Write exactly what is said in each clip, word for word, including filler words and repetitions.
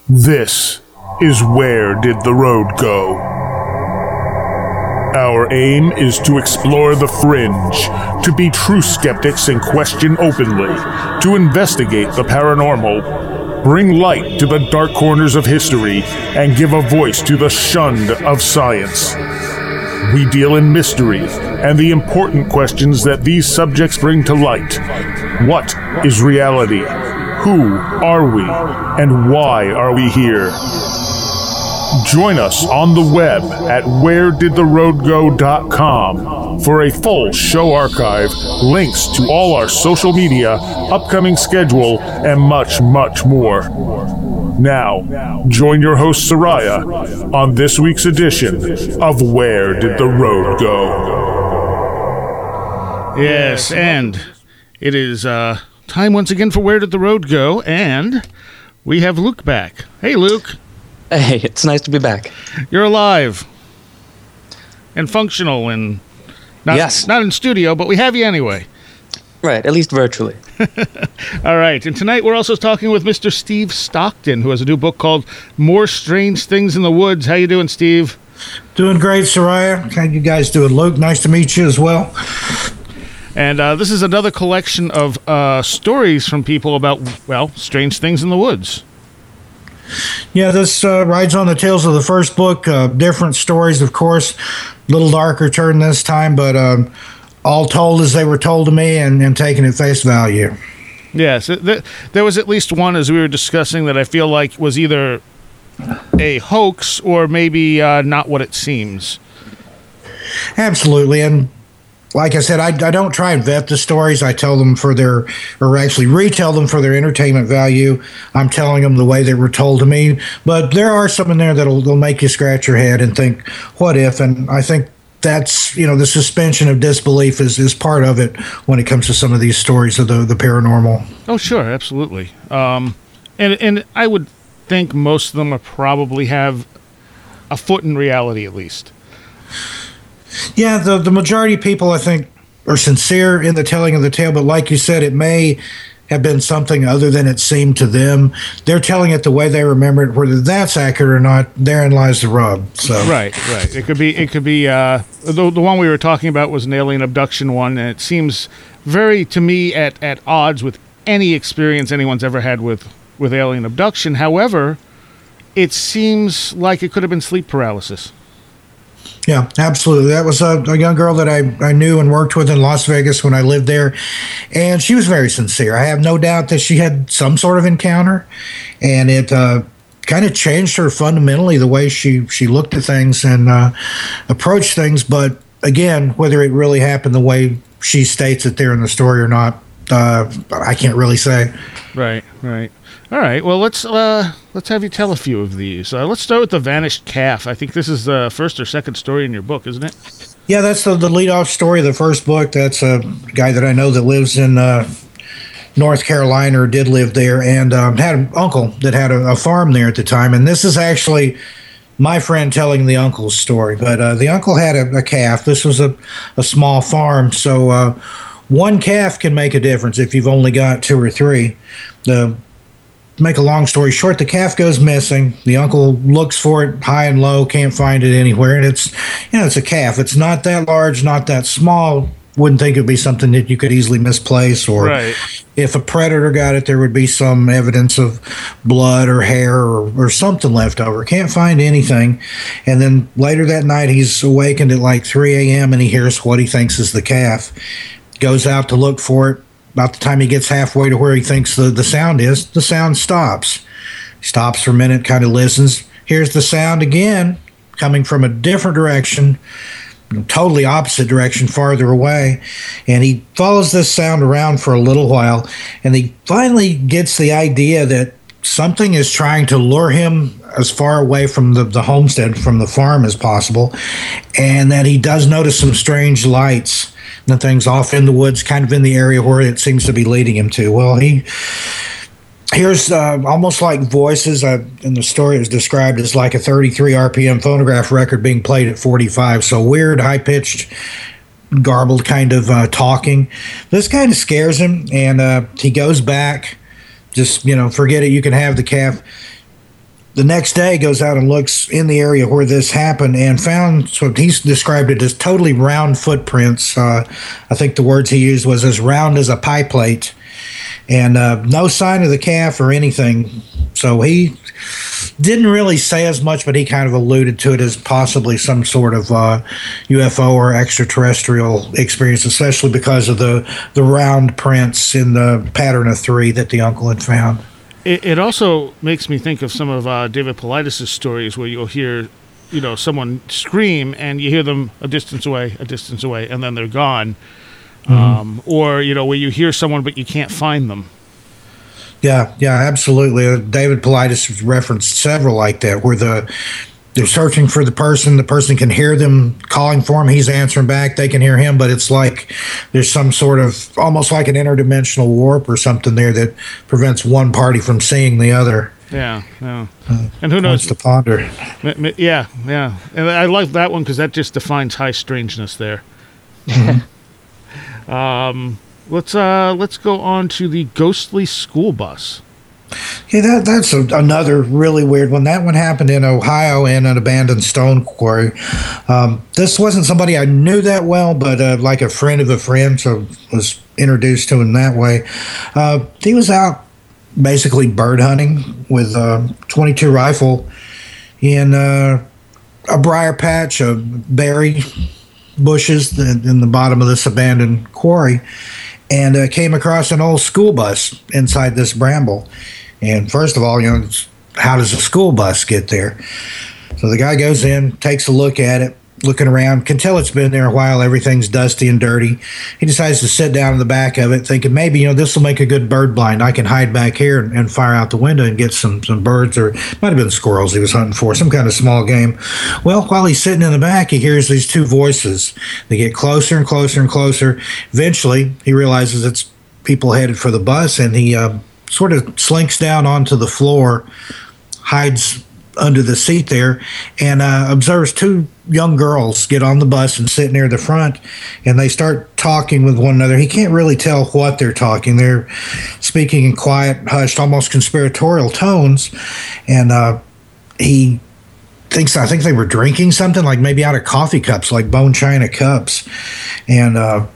This is Where Did the Road Go? Our aim is to explore the fringe, to be true skeptics and question openly, to investigate the paranormal, bring light to the dark corners of history, and give a voice to the shunned of science. We deal in mystery and the important questions that these subjects bring to light. What is reality? Who are we? And why are we here? Join us on the web at where did the road go dot com for a full show archive, links to all our social media, upcoming schedule, and much, much more. Now, join your host Soraya on this week's edition of Where Did the Road Go? Yes, and it is uh, time once again for Where Did the Road Go, and we have Luke back. Hey, Luke. Hey, it's nice to be back. You're alive and functional and not, yes. not in studio, but we have you anyway. Right, at least virtually. All right, and tonight we're also talking with Mister Steve Stockton, who has a new book called More Strange Things in the Woods. How you doing, Steve? Doing great, Soraya. How you guys doing? Luke, nice to meet you as well. And uh, this is another collection of uh, stories from people about, well, strange things in the woods. Yeah, this uh, rides on the tails of the first book. Uh, different stories, of course. A little darker turn this time, but um, all told as they were told to me and, and taken at face value. Yes, th- there was at least one, as we were discussing, that I feel like was either a hoax or maybe uh, not what it seems. Absolutely, and like I said, I, I don't try and vet the stories. I tell them for their, or actually retell them for their entertainment value. I'm telling them the way they were told to me. But there are some in there that'll, that'll make you scratch your head and think, what if? And I think that's, you know, the suspension of disbelief is, is part of it when it comes to some of these stories of the, the paranormal. Oh, sure, absolutely. Um, and, and I would think most of them are probably have a foot in reality at least. Yeah, the, the majority of people, I think, are sincere in the telling of the tale, but like you said, it may have been something other than it seemed to them. They're telling it the way they remember it. Whether that's accurate or not, therein lies the rub. So right, right. It could be. It could be. Uh, the the one we were talking about was an alien abduction one, and it seems very to me at, at odds with any experience anyone's ever had with, with alien abduction. However, it seems like it could have been sleep paralysis. Yeah, absolutely. That was a, a young girl that I, I knew and worked with in Las Vegas when I lived there. And she was very sincere. I have no doubt that she had some sort of encounter. And it uh, kind of changed her fundamentally, the way she, she looked at things and uh, approached things. But again, whether it really happened the way she states it there in the story or not, uh, I can't really say. Right, right. All right, well, let's uh, let's have you tell a few of these. Uh, let's start with the vanished calf. I think this is the first or second story in your book, isn't it? Yeah, that's the, the lead-off story of the first book. That's a guy that I know that lives in uh, North Carolina, or did live there, and um, had an uncle that had a, a farm there at the time. And this is actually my friend telling the uncle's story. But uh, the uncle had a, a calf. This was a, a small farm, so uh, one calf can make a difference if you've only got two or three. The Make a long story short, the calf goes missing. The uncle looks for it high and low, can't find it anywhere. And it's, you know, it's a calf. It's not that large, not that small. Wouldn't think it'd be something that you could easily misplace. Or right. If a predator got it, there would be some evidence of blood or hair or, or something left over. Can't find anything. And then later that night, he's awakened at like three a.m. and he hears what he thinks is the calf. Goes out to look for it. About the time he gets halfway to where he thinks the, the sound is, the sound stops. He stops for a minute, kind of listens, hears the sound again, coming from a different direction, totally opposite direction, farther away. And he follows this sound around for a little while, and he finally gets the idea that something is trying to lure him as far away from the, the homestead, from the farm as possible, and that he does notice some strange lights. The things off in the woods, kind of in the area where it seems to be leading him to. Well, he hears uh, almost like voices. Uh, in the story, it was described as like a thirty-three R P M phonograph record being played at forty-five. So weird, high-pitched, garbled kind of uh, talking. This kind of scares him, and uh, he goes back. Just, you know, forget it. You can have the calf. the next day goes out and looks in the area where this happened and found, so he's described it as totally round footprints. Uh, I think the words he used was as round as a pie plate, and uh, no sign of the calf or anything. So he didn't really say as much, but he kind of alluded to it as possibly some sort of uh, U F O or extraterrestrial experience, especially because of the, the round prints in the pattern of three that the uncle had found. It, it also makes me think of some of uh, David Paulides' stories where you'll hear, you know, someone scream and you hear them a distance away, a distance away, and then they're gone. Mm-hmm. Um, or, you know, where you hear someone but you can't find them. Yeah, yeah, absolutely. Uh, David Paulides has referenced several like that, where the they're searching for the person, the person can hear them calling for him, he's answering back, they can hear him, but it's like there's some sort of, almost like an interdimensional warp or something there that prevents one party from seeing the other. Yeah, yeah. Uh, and who knows? To ponder. Yeah, yeah. And I like that one because that just defines high strangeness there. Mm-hmm. um... Let's uh let's go on to the ghostly school bus. Yeah, that that's a, another really weird one. That one happened in Ohio in an abandoned stone quarry. Um, this wasn't somebody I knew that well, but uh, like a friend of a friend, so was introduced to him that way. Uh, he was out basically bird hunting with a twenty-two rifle in uh, a briar patch of berry bushes in the bottom of this abandoned quarry. And uh, came across an old school bus inside this bramble. And first of all, you know, how does a school bus get there? So the guy goes in, takes a look at it, looking around, can tell it's been there a while, everything's dusty and dirty. He decides to sit down in the back of it, thinking maybe, you know, this will make a good bird blind. I can hide back here and, and fire out the window and get some, some birds, or it might have been squirrels he was hunting for, some kind of small game. Well, while he's sitting in the back, he hears these two voices. They get closer and closer and closer. Eventually, he realizes it's people headed for the bus, and he uh, sort of slinks down onto the floor, hides under the seat there, and uh, observes two young girls get on the bus and sit near the front, and they start talking with one another. He can't really tell what they're talking. They're speaking in quiet, hushed, almost conspiratorial tones, and uh, he thinks, I think they were drinking something, like maybe out of coffee cups, like bone china cups, and uh,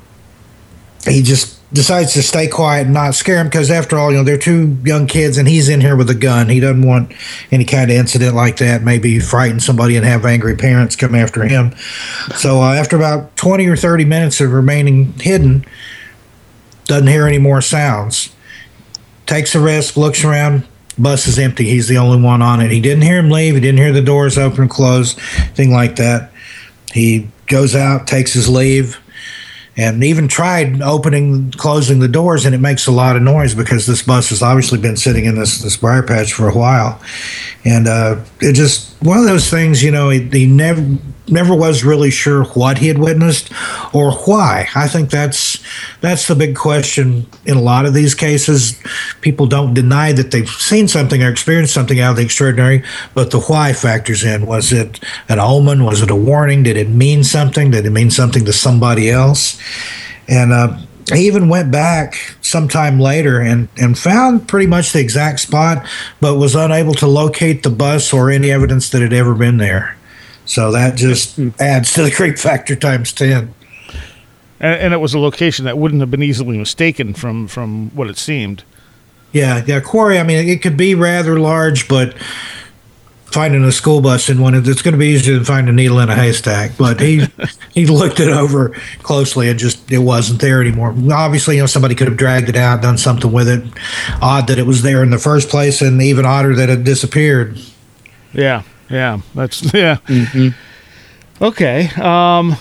he just decides to stay quiet and not scare him, because after all, you know, they're two young kids and he's in here with a gun. He doesn't want any kind of incident like that, maybe frighten somebody and have angry parents come after him. So uh, after about twenty or thirty minutes of remaining hidden, doesn't hear any more sounds. Takes a risk, looks around, bus is empty. He's the only one on it. He didn't hear him leave. He didn't hear the doors open and close, thing like that. He goes out, takes his leave, and even tried opening, closing the doors, and it makes a lot of noise because this bus has obviously been sitting in this, this briar patch for a while. And uh, it just, one of those things, you know, he, he never never was really sure what he had witnessed or why. I think that's that's the big question in a lot of these cases. People don't deny that they've seen something or experienced something out of the extraordinary, but the why factors in. Was it an omen? Was it a warning? Did it mean something? Did it mean something to somebody else? And uh, he even went back sometime later and, and found pretty much the exact spot, but was unable to locate the bus or any evidence that had ever been there. So that just adds to the creep factor times ten. And, and it was a location that wouldn't have been easily mistaken from, from what it seemed. Yeah, yeah, quarry, I mean, it could be rather large, but finding a school bus in one, it's going to be easier than finding a needle in a haystack. But he he looked it over closely and just, it wasn't there anymore. Obviously, you know, somebody could have dragged it out, done something with it. Odd that it was there in the first place, and even odder that it disappeared. Yeah, yeah, that's, yeah. Mm-hmm. Okay, um,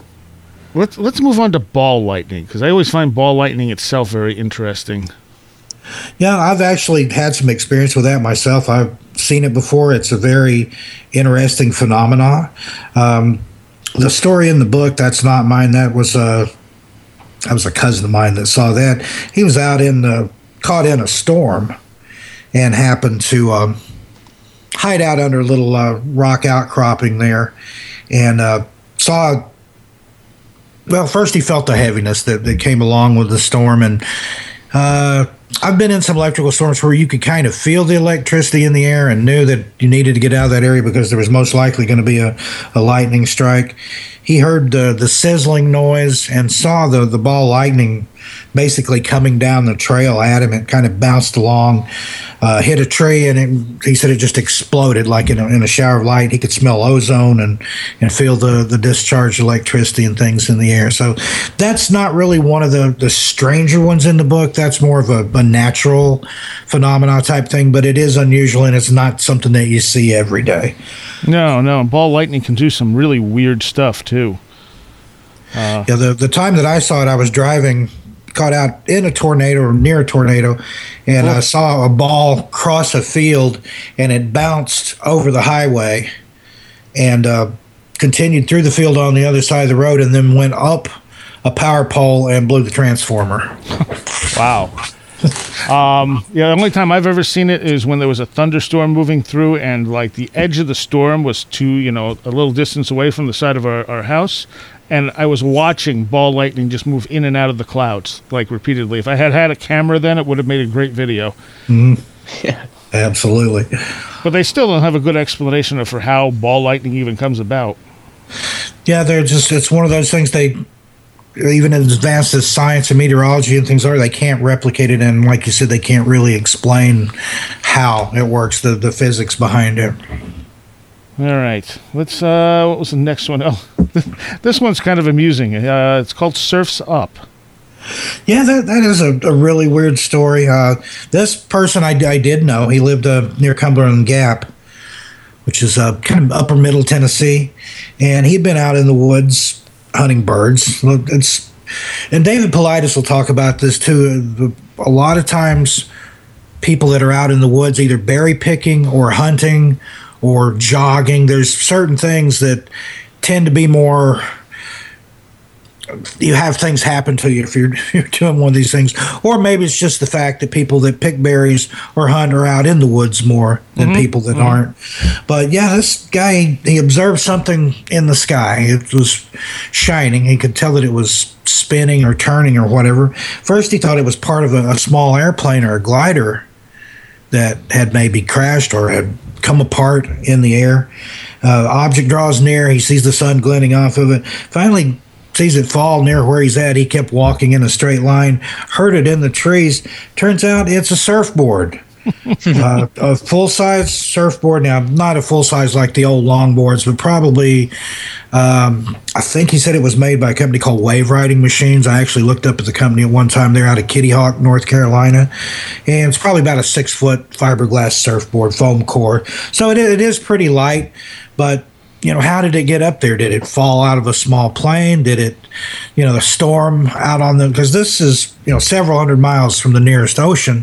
let's, let's move on to ball lightning, because I always find ball lightning itself very interesting. Yeah, I've actually had some experience with that myself. I've seen it before. It's a very interesting phenomenon. Um, the story in the book, that's not mine. That was a, that was a cousin of mine that saw that. He was out in the, caught in a storm and happened to um, hide out under a little uh, rock outcropping there, and uh, saw, well, first he felt the heaviness that, that came along with the storm, and uh, I've been in some electrical storms where you could kind of feel the electricity in the air and knew that you needed to get out of that area because there was most likely going to be a, a lightning strike. He heard the, the sizzling noise and saw the, the ball lightning basically coming down the trail at him. It kind of bounced along, uh, hit a tree, and it, he said it just exploded like in a, in a shower of light. He could smell ozone and, and feel the, the discharged electricity and things in the air. So that's not really one of the, the stranger ones in the book. That's more of a, a natural phenomena type thing, but it is unusual, and it's not something that you see every day. No, no. Ball lightning can do some really weird stuff, too. Uh, yeah, the, the time that I saw it, I was driving, caught out in a tornado or near a tornado, and I saw a ball cross a field, and it bounced over the highway and uh, continued through the field on the other side of the road, and then went up a power pole and blew the transformer. Wow. um, yeah, the only time I've ever seen it is when there was a thunderstorm moving through, and like the edge of the storm was to, you know, a little distance away from the side of our, our house. And I was watching ball lightning just move in and out of the clouds, like repeatedly. If I had had a camera then, it would have made a great video. Mm-hmm. Yeah, absolutely. But they still don't have a good explanation for how ball lightning even comes about. Yeah, they're just, it's one of those things they, even as advanced as science and meteorology and things are, they can't replicate it. And like you said, they can't really explain how it works, the, the physics behind it. All right. Let's, uh, what was the next one? Oh, this one's kind of amusing. Uh, it's called Surf's Up. Yeah, that that is a, a really weird story. Uh, this person I, I did know, he lived uh, near Cumberland Gap, which is uh, kind of upper middle Tennessee. And he'd been out in the woods hunting birds. It's, and David Paulides will talk about this too. A lot of times people that are out in the woods either berry picking or hunting or jogging, there's certain things that tend to be more, you have things happen to you if you're, you're doing one of these things. Or maybe it's just the fact that people that pick berries or hunt are out in the woods more than mm-hmm. people that mm-hmm. aren't. But yeah, this guy, he observed something in the sky. It was shining. He could tell that it was spinning or turning or whatever. First he thought it was part of a, a small airplane or a glider that had maybe crashed or had come apart in the air. Uh, object draws near. He sees the sun glinting off of it. Finally sees it fall near where he's at. He kept walking in a straight line, heard it in the trees. Turns out it's a surfboard. uh, a full-size surfboard. Now, not a full-size like the old longboards, but probably, um, I think he said it was made by a company called Wave Riding Machines. I actually looked up at the company at one time. They're out of Kitty Hawk, North Carolina. And it's probably about a six-foot fiberglass surfboard, foam core. So it, it is pretty light, but you know, how did it get up there? Did it fall out of a small plane? Did it, you know, the storm out on them? Because this is, you know, several hundred miles from the nearest ocean.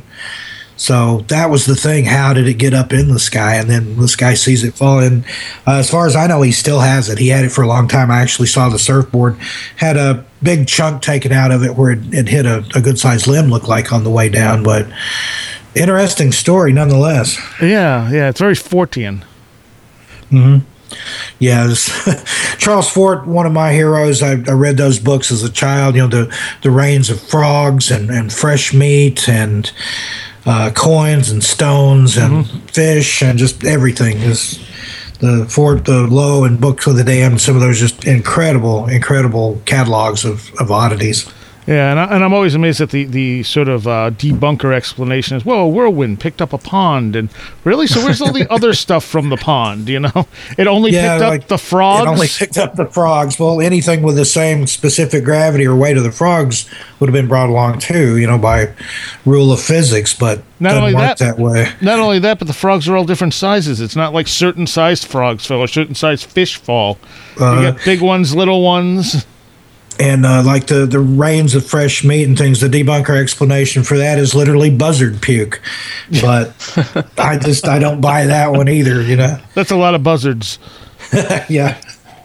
So that was the thing. How did it get up in the sky? And then this guy sees it fall. And uh, as far as I know, he still has it. He had it for a long time. I actually saw the surfboard had a big chunk taken out of it where it, it hit a, a good-sized limb, looked like, on the way down. But interesting story nonetheless. Yeah, yeah. It's very Fortean. Mm-hmm. Yeah, Charles Fort, one of my heroes. I, I read those books as a child. You know, the the Reigns of Frogs and, and Fresh Meat and uh, Coins and Stones and mm-hmm. Fish and just everything. Is the Fort, the Low, and Books of the Damned. Some of those just incredible, incredible catalogs of, of oddities. Yeah, and, I, and I'm always amazed at the, the sort of uh, debunker explanation is, well, a whirlwind picked up a pond. And really, so where's all the other stuff from the pond, you know? It only yeah, picked like, up the frogs? It only picked up the frogs. Well, anything with the same specific gravity or weight of the frogs would have been brought along too, you know, by rule of physics, but not doesn't only work that, that way. Not only that, but the frogs are all different sizes. It's not like certain sized frogs fall or certain sized fish fall. Uh, you got big ones, little ones. And uh, like the, the Reigns of Fresh Meat and things, the debunker explanation for that is literally buzzard puke. But I just, I don't buy that one either, you know. That's a lot of buzzards. Yeah.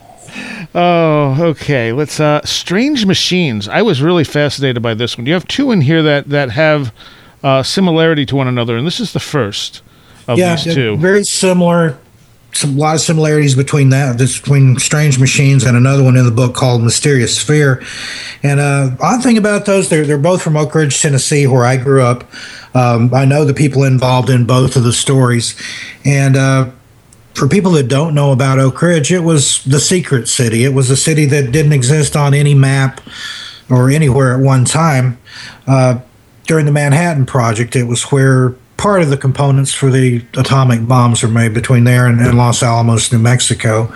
Oh, okay. Let's, uh, Strange Machines. I was really fascinated by this one. You have two in here that, that have uh, similarity to one another, and this is the first of yeah, these two. Very similar some a lot of similarities between that, between Strange Machines and another one in the book called Mysterious Sphere. And uh, odd thing about those, they're they're both from Oak Ridge, Tennessee, where I grew up. Um, I know the people involved in both of the stories, and uh, for people that don't know about Oak Ridge, it was the secret city. It was a city that didn't exist on any map or anywhere at one time. Uh, during the Manhattan Project, it was where part of the components for the atomic bombs were made, between there and, and Los Alamos, New Mexico.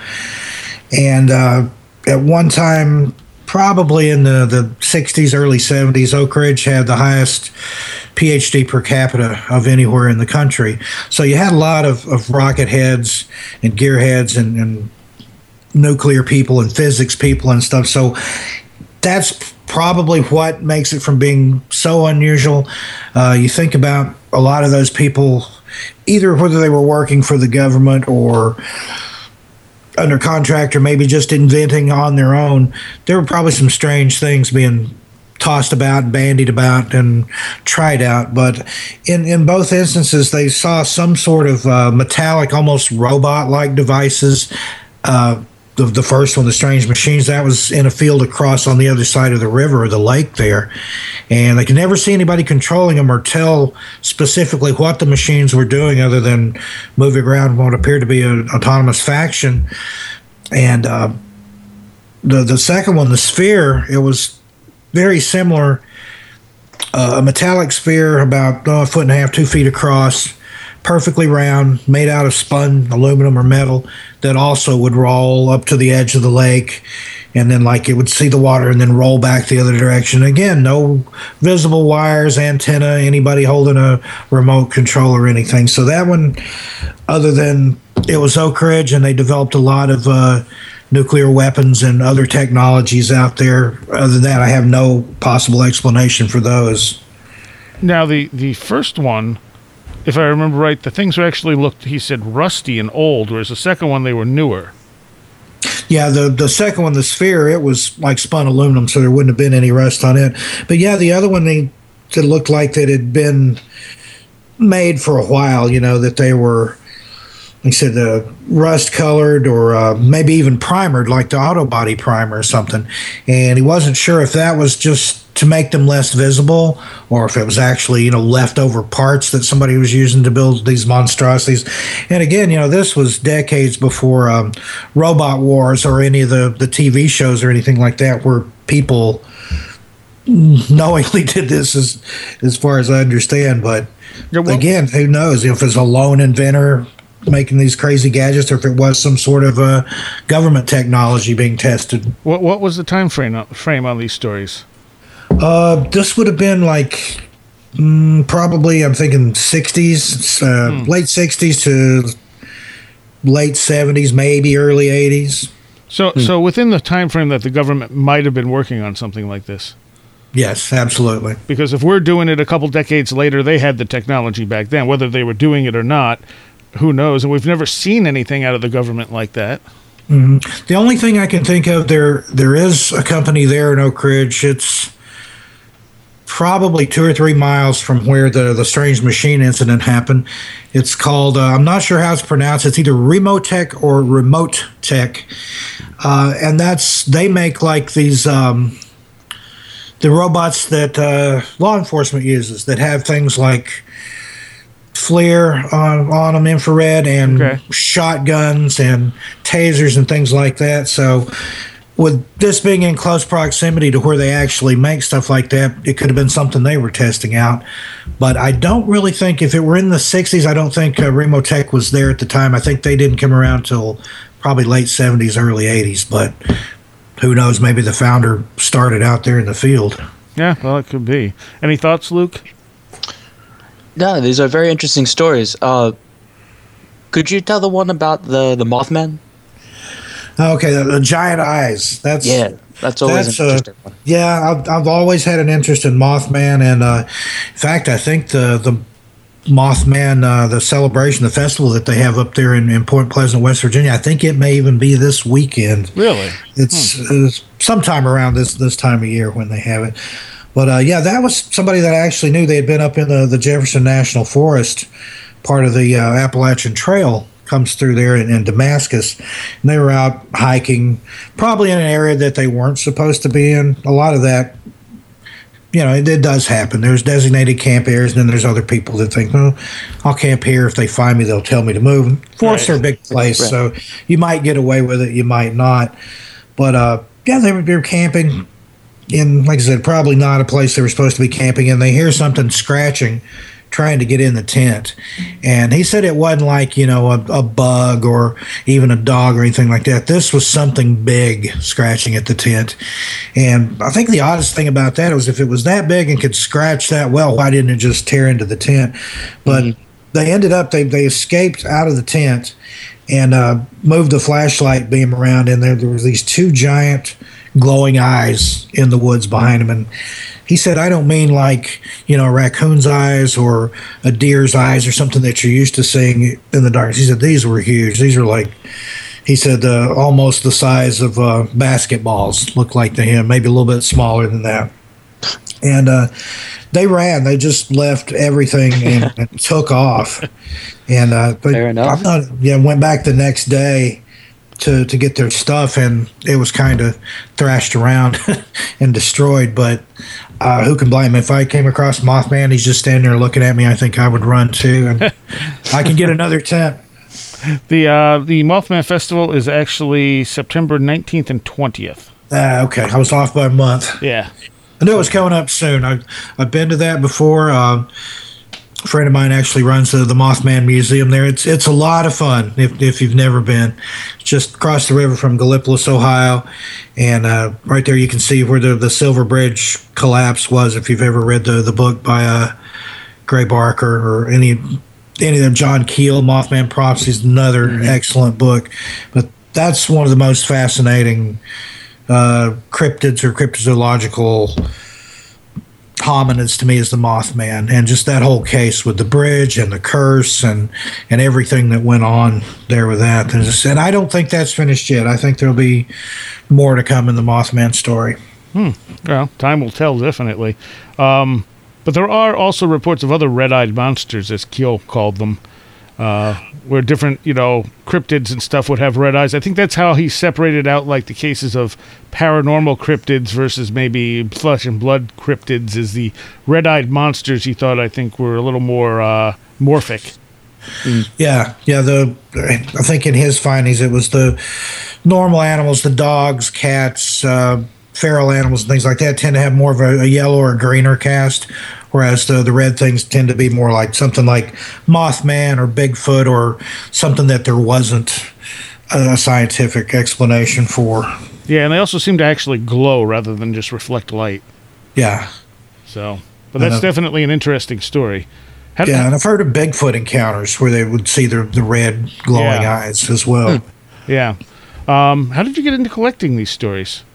And uh, at one time, probably in the, the sixties, early seventies, Oak Ridge had the highest P H D per capita of anywhere in the country. So you had a lot of, of rocket heads and gearheads and, and nuclear people and physics people and stuff. So that's probably what makes it from being so unusual. Uh, you think about a lot of those people, either whether they were working for the government or under contract or maybe just inventing on their own, there were probably some strange things being tossed about, bandied about, and tried out. But in, in both instances, they saw some sort of uh, metallic, almost robot-like devices. Uh, the, the first one, the Strange Machines, that was in a field across on the other side of the river or the lake there. And they could never see anybody controlling them or tell specifically what the machines were doing other than moving around what appeared to be an autonomous faction. And uh, the, the second one, the Sphere, it was very similar. Uh, a metallic sphere about oh, a foot and a half, two feet across, perfectly round, made out of spun aluminum or metal, that also would roll up to the edge of the lake, and then like it would see the water and then roll back the other direction. Again, no visible wires, antenna, anybody holding a remote control or anything. So that one, other than it was Oak Ridge and they developed a lot of uh, nuclear weapons and other technologies out there, other than that, I have no possible explanation for those. Now, the, the first one, if I remember right, the things were actually looked, he said, rusty and old, whereas the second one, they were newer. Yeah, the, the second one, the Sphere, it was like spun aluminum, so there wouldn't have been any rust on it. But yeah, the other one, they it looked like that had been made for a while, you know, that they were, like I said, uh, rust-colored or uh, maybe even primered, like the auto body primer or something. And he wasn't sure if that was just to make them less visible or if it was actually, you know, leftover parts that somebody was using to build these monstrosities. And again, you know, this was decades before um, Robot Wars or any of the, the T V shows or anything like that, where people knowingly did this, as, as far as I understand. But yeah, well, again, who knows if it's a lone inventor making these crazy gadgets or if it was some sort of a government technology being tested. What what was the time frame frame on these stories? Uh, this would have been like mm, probably, I'm thinking sixties, uh, hmm. late sixties to late seventies, maybe early eighties. So, hmm. so within the time frame that the government might have been working on something like this. Yes, absolutely. Because if we're doing it a couple decades later, they had the technology back then. Whether they were doing it or not, who knows? And we've never seen anything out of the government like that. Mm-hmm. The only thing I can think of, there there is a company there in Oak Ridge. It's probably two or three miles from where the, the Strange Machine incident happened. It's called, uh, I'm not sure how it's pronounced. It's either Remotech or Remote Tech. Uh, and that's, they make like these, um, the robots that uh, law enforcement uses that have things like FLIR on, on them, infrared, and okay. shotguns and tasers and things like that. So with this being in close proximity to where they actually make stuff like that, it could have been something they were testing out. But I don't really think, if it were in the sixties, I don't think uh, Remotech was there at the time. I think they didn't come around till probably late seventies, early eighties. But who knows, maybe the founder started out there in the field. Yeah, well, it could be. Any thoughts, Luke? No, these are very interesting stories. Uh, could you tell the one about the, the Mothman? Okay, the, the giant eyes. That's yeah, that's always that's, an interesting uh, one. Yeah, I've, I've always had an interest in Mothman, and uh, in fact, I think the the Mothman, uh, the celebration, the festival that they have up there in, in Point Pleasant, West Virginia, I think it may even be this weekend. Really? It's, hmm. it's sometime around this this time of year when they have it. But uh, yeah, that was somebody that I actually knew. They had been up in the, the Jefferson National Forest, part of the uh, Appalachian Trail comes through there in, in Damascus. And they were out hiking, probably in an area that they weren't supposed to be in. A lot of that, you know, it, it does happen. There's designated camp areas, and then there's other people that think, well, I'll camp here. If they find me, they'll tell me to move. Forests right. are a big place, right. so you might get away with it, you might not. But, uh, yeah, they were, they were camping in, like I said, probably not a place they were supposed to be camping in. They hear something scratching, trying to get in the tent. And he said it wasn't like, you know, a, a bug or even a dog or anything like that. This was something big scratching at the tent. And I think the oddest thing about that was if it was that big and could scratch that well, why didn't it just tear into the tent? But mm-hmm. they ended up, they, they escaped out of the tent and uh, moved the flashlight beam around, and there, there was these two giant glowing eyes in the woods behind him. And he said, I don't mean like, you know, a raccoon's eyes or a deer's eyes or something that you're used to seeing in the darkness. He said, these were huge. These are like, he said, uh, almost the size of uh, basketballs, looked like to him, maybe a little bit smaller than that. And uh, they ran. They just left everything and, and took off. And uh, but Fair enough. I thought, yeah, went back the next day to to get their stuff, and it was kind of thrashed around and destroyed. But uh, who can blame him? If I came across Mothman, he's just standing there looking at me, I think I would run too, and I can get another tent. The uh, the Mothman Festival is actually September nineteenth and twentieth. Uh, okay, I was off by a month. Yeah. I knew it was coming up soon. I've, I've been to that before. Uh, a friend of mine actually runs the, the Mothman Museum there. It's it's a lot of fun if, if you've never been. It's just across the river from Gallipolis, Ohio. And uh, right there you can see where the, the Silver Bridge collapse was, if you've ever read the, the book by uh, Gray Barker or any any of them. John Keel, Mothman Prophecies, another mm-hmm. excellent book. But that's one of the most fascinating uh, cryptids or cryptozoological hominids to me is the Mothman, and just that whole case with the bridge and the curse and and everything that went on there with that. And, just, and I don't think that's finished yet. I think there'll be more to come in the Mothman story. Hmm. Well, time will tell, definitely. Um, but there are also reports of other red-eyed monsters, as Keel called them, uh, where different, you know, cryptids and stuff would have red eyes. I think that's how he separated out, like, the cases of paranormal cryptids versus maybe flesh and blood cryptids. Is the red-eyed monsters he thought, I think, were a little more uh, morphic. Mm. Yeah, yeah. The I think in his findings it was the normal animals, the dogs, cats, uh, feral animals, and things like that tend to have more of a, a yellow or greener cast, whereas the, the red things tend to be more like something like Mothman or Bigfoot or something that there wasn't a scientific explanation for. Yeah, and they also seem to actually glow rather than just reflect light. Yeah. So, but that's uh, definitely an interesting story. How yeah, and I've heard of Bigfoot encounters where they would see the, the red glowing yeah. eyes as well. Hmm. Yeah. Um, how did you get into collecting these stories?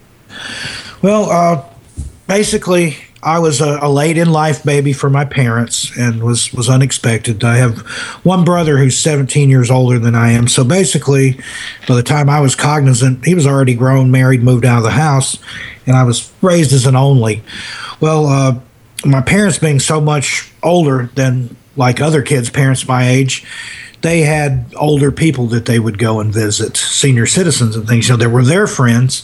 Well, uh, basically, I was a, a late-in-life baby for my parents and was, was unexpected. I have one brother who's seventeen years older than I am. So basically, by the time I was cognizant, he was already grown, married, moved out of the house, and I was raised as an only. Well, uh, my parents being so much older than like other kids' parents my age, they had older people that they would go and visit, senior citizens and things. You know, they were their friends.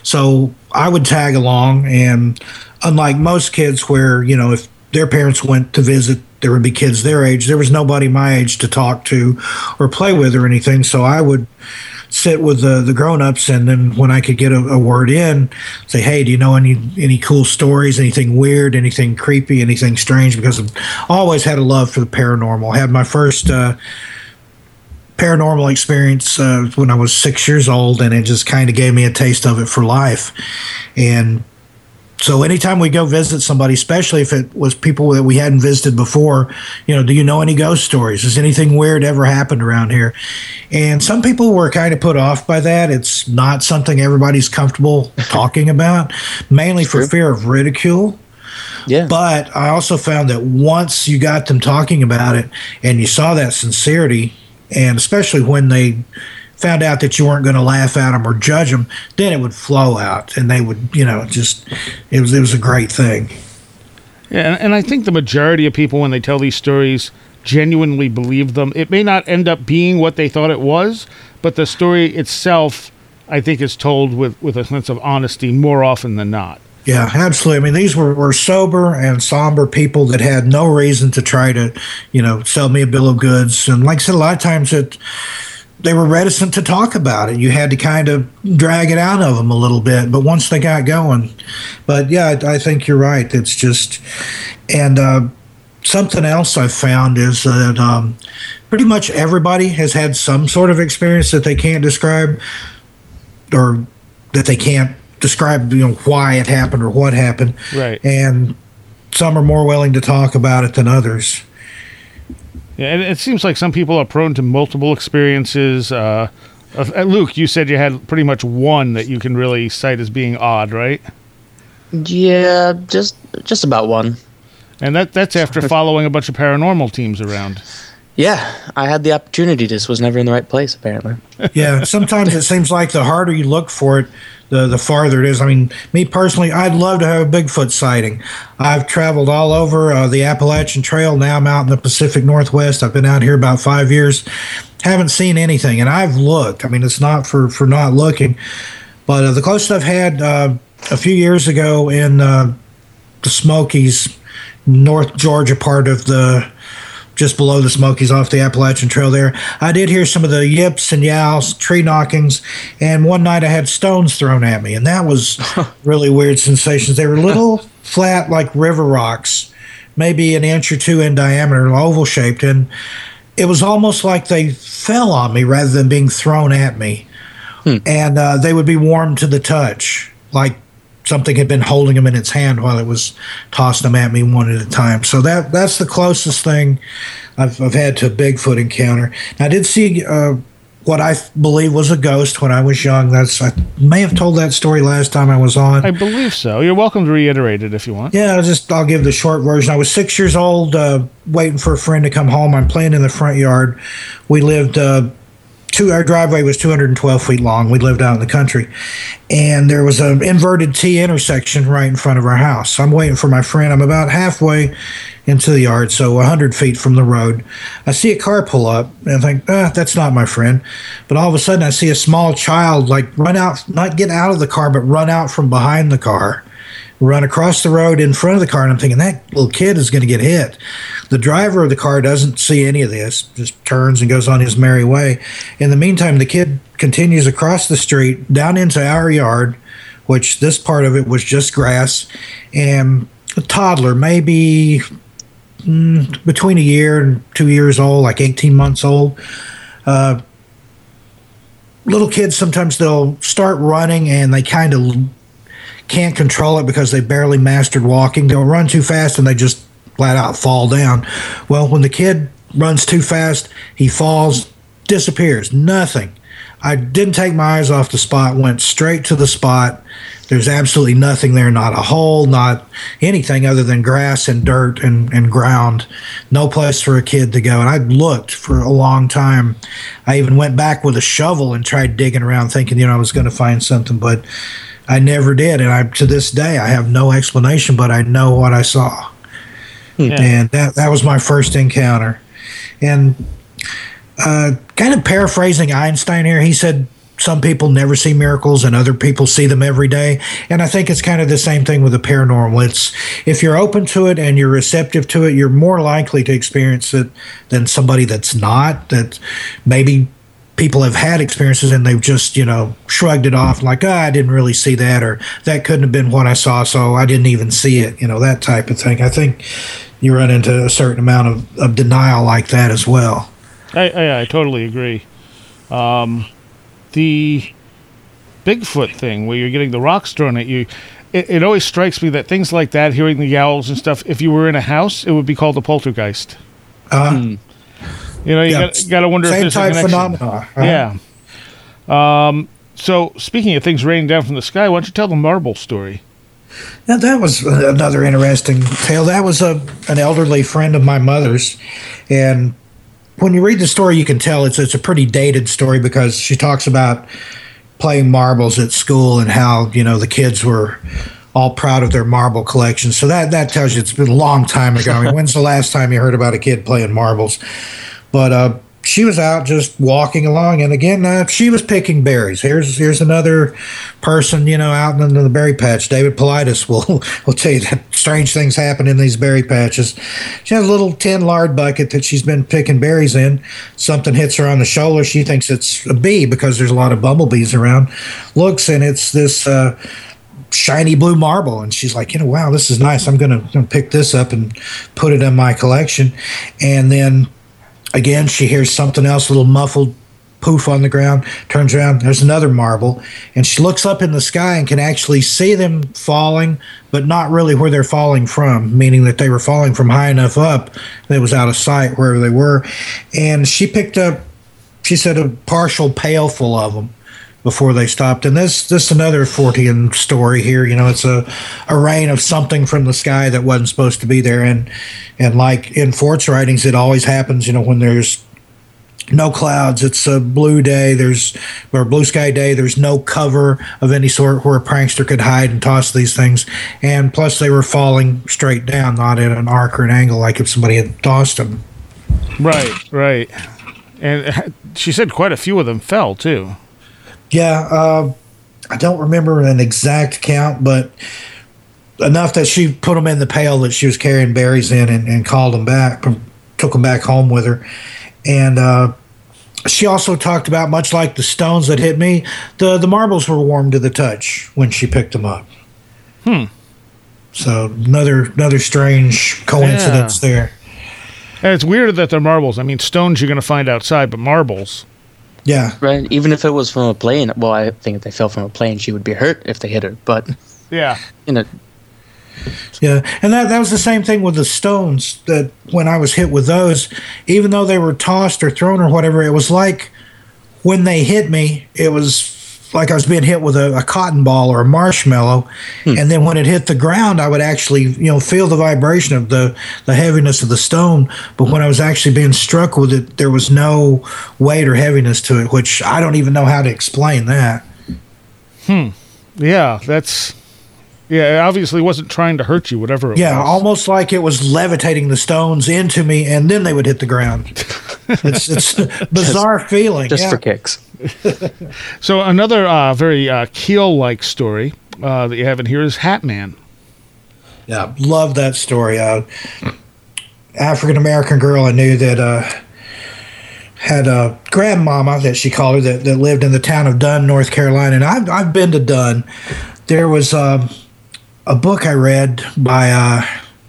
So I would tag along, and unlike most kids where, you know, if their parents went to visit, there would be kids their age. There was nobody my age to talk to or play with or anything. So I would sit with the, the grown-ups, and then when I could get a, a word in, say, hey, do you know any any cool stories, anything weird, anything creepy, anything strange? Because I always had a love for the paranormal. I had my first uh, paranormal experience uh, when I was six years old, and it just kind of gave me a taste of it for life. And so anytime we go visit somebody, especially if it was people that we hadn't visited before, you know, do you know any ghost stories? Has anything weird ever happened around here? And some people were kind of put off by that. It's not something everybody's comfortable talking about, mainly for fear of ridicule. Yeah. But I also found that once you got them talking about it and you saw that sincerity, and especially when they found out that you weren't going to laugh at them or judge them, then it would flow out, and they would, you know, just, it was it was a great thing. Yeah, and I think the majority of people, when they tell these stories, genuinely believed them. It may not end up being what they thought it was, but the story itself, I think, is told with, with a sense of honesty more often than not. Yeah, absolutely. I mean, these were, were sober and somber people that had no reason to try to, you know, sell me a bill of goods. And like I said, a lot of times it, they were reticent to talk about it. You had to kind of drag it out of them a little bit. But once they got going, but yeah, I, I think you're right. It's just, and uh, something else I've found is that um, pretty much everybody has had some sort of experience that they can't describe, or that they can't describe, you know, why it happened or what happened. Right. And some are more willing to talk about it than others. Yeah, and it seems like some people are prone to multiple experiences. Uh, uh, Luke, you said you had pretty much one that you can really cite as being odd, right? Yeah, just just about one. And that that's after following a bunch of paranormal teams around. Yeah, I had the opportunity, just was never in the right place, apparently. Yeah, sometimes it seems like the harder you look for it, the the farther it is. I mean, me personally, I'd love to have a Bigfoot sighting. I've traveled all over uh, the Appalachian Trail. Now I'm out in the Pacific Northwest. I've been out here about five years. Haven't seen anything, and I've looked. I mean, it's not for, for not looking. But uh, the closest I've had uh, a few years ago in uh, the Smokies, North Georgia part of the, just below the Smokies off the Appalachian Trail there, I did hear some of the yips and yows, tree knockings, and one night I had stones thrown at me, and that was really weird sensations. They were little flat, like river rocks, maybe an inch or two in diameter, oval shaped, and it was almost like they fell on me rather than being thrown at me. Hmm. And uh, they would be warm to the touch, like something had been holding them in its hand while it was tossing them at me one at a time. So that that's the closest thing I've, I've had to a Bigfoot encounter. Now, I did see uh, what I believe was a ghost when I was young. That's I may have told that story last time I was on. I believe so. You're welcome to reiterate it if you want. Yeah, I'll just I'll give the short version. I was six years old, uh, waiting for a friend to come home. I'm playing in the front yard. We lived. Uh, Two, our driveway was two hundred twelve feet long. We lived out in the country. And there was an inverted T intersection right in front of our house. I'm waiting for my friend. I'm about halfway into the yard, so one hundred feet from the road. I see a car pull up, and I think, ah, that's not my friend. But all of a sudden, I see a small child, like, run out, not get out of the car, but run out from behind the car, run across the road in front of the car, and I'm thinking, that little kid is going to get hit. The driver of the car doesn't see any of this, just turns and goes on his merry way. In the meantime, the kid continues across the street down into our yard, which this part of it was just grass, and a toddler, maybe mm, between a year and two years old, like eighteen months old. Uh, little kids, sometimes they'll start running and they kind of can't control it because they barely mastered walking. They'll run too fast and they just flat out fall down. Well, when the kid runs too fast, he falls, disappears, nothing. I didn't take my eyes off the spot, went straight to the spot. There's absolutely nothing there, not a hole, not anything other than grass and dirt and, and ground. No place for a kid to go. And I looked for a long time. I even went back with a shovel and tried digging around thinking, you know, I was going to find something, but I never did. And I, to this day, I have no explanation, but I know what I saw. Yeah. And that, that was my first encounter. And uh, kind of paraphrasing Einstein here, he said some people never see miracles and other people see them every day. And I think it's kind of the same thing with the paranormal. It's if you're open to it and you're receptive to it, you're more likely to experience it than somebody that's not, that maybe people have had experiences and they've just, you know, shrugged it off like, oh, I didn't really see that, or that couldn't have been what I saw, so I didn't even see it, you know, that type of thing. I think you run into a certain amount of, of denial like that as well. I, I, I totally agree. Um, the Bigfoot thing where you're getting the rocks thrown at you, it, it always strikes me that things like that, hearing the owls and stuff, if you were in a house, it would be called a poltergeist. Uh, hmm. You know, you yeah, got to wonder same if there's type a connection. Phenomena. Uh-huh. Yeah. Um, so, speaking of things raining down from the sky, why don't you tell the marble story? Yeah, that was another interesting tale. That was a an elderly friend of my mother's, and when you read the story, you can tell it's it's a pretty dated story because she talks about playing marbles at school and how, you know, the kids were all proud of their marble collection. So that, that tells you it's been a long time ago. I mean, when's the last time you heard about a kid playing marbles? But uh, she was out just walking along, and again, uh, she was picking berries. Here's here's another person, you know, out in the berry patch. David Politis will will tell you that strange things happen in these berry patches. She has a little tin lard bucket that she's been picking berries in. Something hits her on the shoulder. She thinks it's a bee because there's a lot of bumblebees around. Looks, and it's this uh, shiny blue marble, and she's like, you know, wow, this is nice. I'm gonna, gonna pick this up and put it in my collection. And then again, she hears something else, a little muffled poof on the ground, turns around, there's another marble, and she looks up in the sky and can actually see them falling, but not really where they're falling from, meaning that they were falling from high enough up that it was out of sight wherever they were. And she picked up, she said, a partial pail full of them before they stopped. And this this is another Fortean story here. You know, it's a, a rain of something from the sky that wasn't supposed to be there. And and like in Fort's writings, it always happens, you know, when there's no clouds, it's a blue day, there's or blue sky day, there's no cover of any sort where a prankster could hide and toss these things. And plus they were falling straight down, not at an arc or an angle like if somebody had tossed them. Right, right. And she said quite a few of them fell too. Yeah, uh, I don't remember an exact count, but enough that she put them in the pail that she was carrying berries in and, and called them back, took them back home with her. And uh, she also talked about, much like the stones that hit me, the, the marbles were warm to the touch when she picked them up. Hmm. So another another strange coincidence yeah. there. And it's weird that they're marbles. I mean, stones you're going to find outside, but marbles. Yeah. Right. Even if it was from a plane, well, I think if they fell from a plane, she would be hurt if they hit her. But yeah, you know. Yeah, and that that was the same thing with the stones. That when I was hit with those, even though they were tossed or thrown or whatever, it was like when they hit me, it was like I was being hit with a, a cotton ball or a marshmallow. Hmm. And then when it hit the ground, I would actually, you know, feel the vibration of the, the heaviness of the stone. But when I was actually being struck with it, there was no weight or heaviness to it, which I don't even know how to explain that. Hmm. Yeah, that's... Yeah, it obviously wasn't trying to hurt you, whatever it yeah, was. Yeah, almost like it was levitating the stones into me, and then they would hit the ground. It's, it's a bizarre just, feeling. Just yeah. for kicks. So another uh, very uh, Keel-like story uh, that you have in here is Hat Man. Yeah, love that story. Uh, African-American girl I knew that uh, had a grandmama, that she called her, that, that lived in the town of Dunn, North Carolina. And I've, I've been to Dunn. There was... Uh, a book I read by, uh,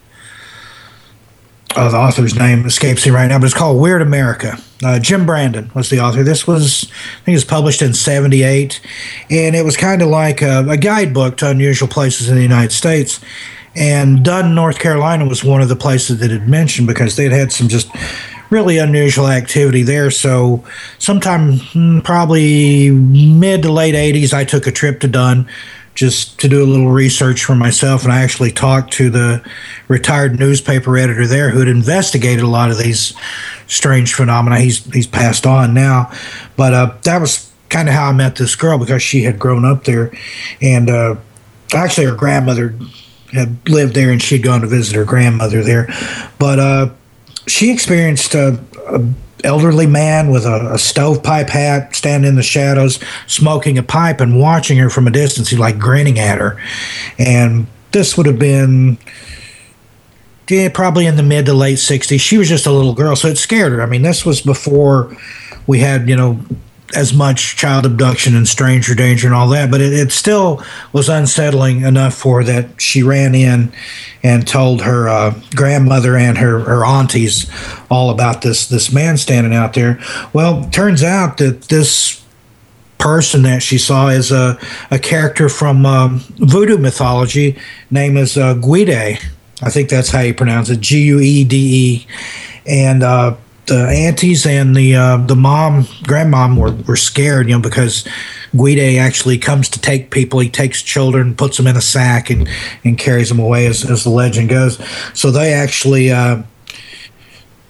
oh, the author's name escapes me right now, but it's called Weird America. Uh, Jim Brandon was the author. This was, I think it was published in seventy-eight, and it was kind of like a, a guidebook to unusual places in the United States. And Dunn, North Carolina was one of the places that it mentioned because they'd had some just really unusual activity there. So sometime probably mid to late eighties, I took a trip to Dunn just to do a little research for myself, and I actually talked to the retired newspaper editor there who had investigated a lot of these strange phenomena. He's he's passed on now, but uh, that was kind of how I met this girl, because she had grown up there, and uh, actually her grandmother had lived there, and she'd gone to visit her grandmother there. But uh, she experienced a, a elderly man with a, a stovepipe hat standing in the shadows, smoking a pipe and watching her from a distance. He like grinning at her. And this would have been yeah, probably in the mid to late sixties. She was just a little girl, so it scared her. I mean, this was before we had, you know, as much child abduction and stranger danger and all that, but it, it still was unsettling enough for her that she ran in and told her uh, grandmother and her, her aunties all about this this man standing out there. Well, turns out that this person that she saw is a, a character from um, voodoo mythology named as uh, Guide. I think that's how you pronounce it, G U E D E. And uh, the aunties and the uh, the mom, grandmom were, were scared, you know, because Guide actually comes to take people. He takes children, puts them in a sack, and, and carries them away, as, as the legend goes. So they actually uh,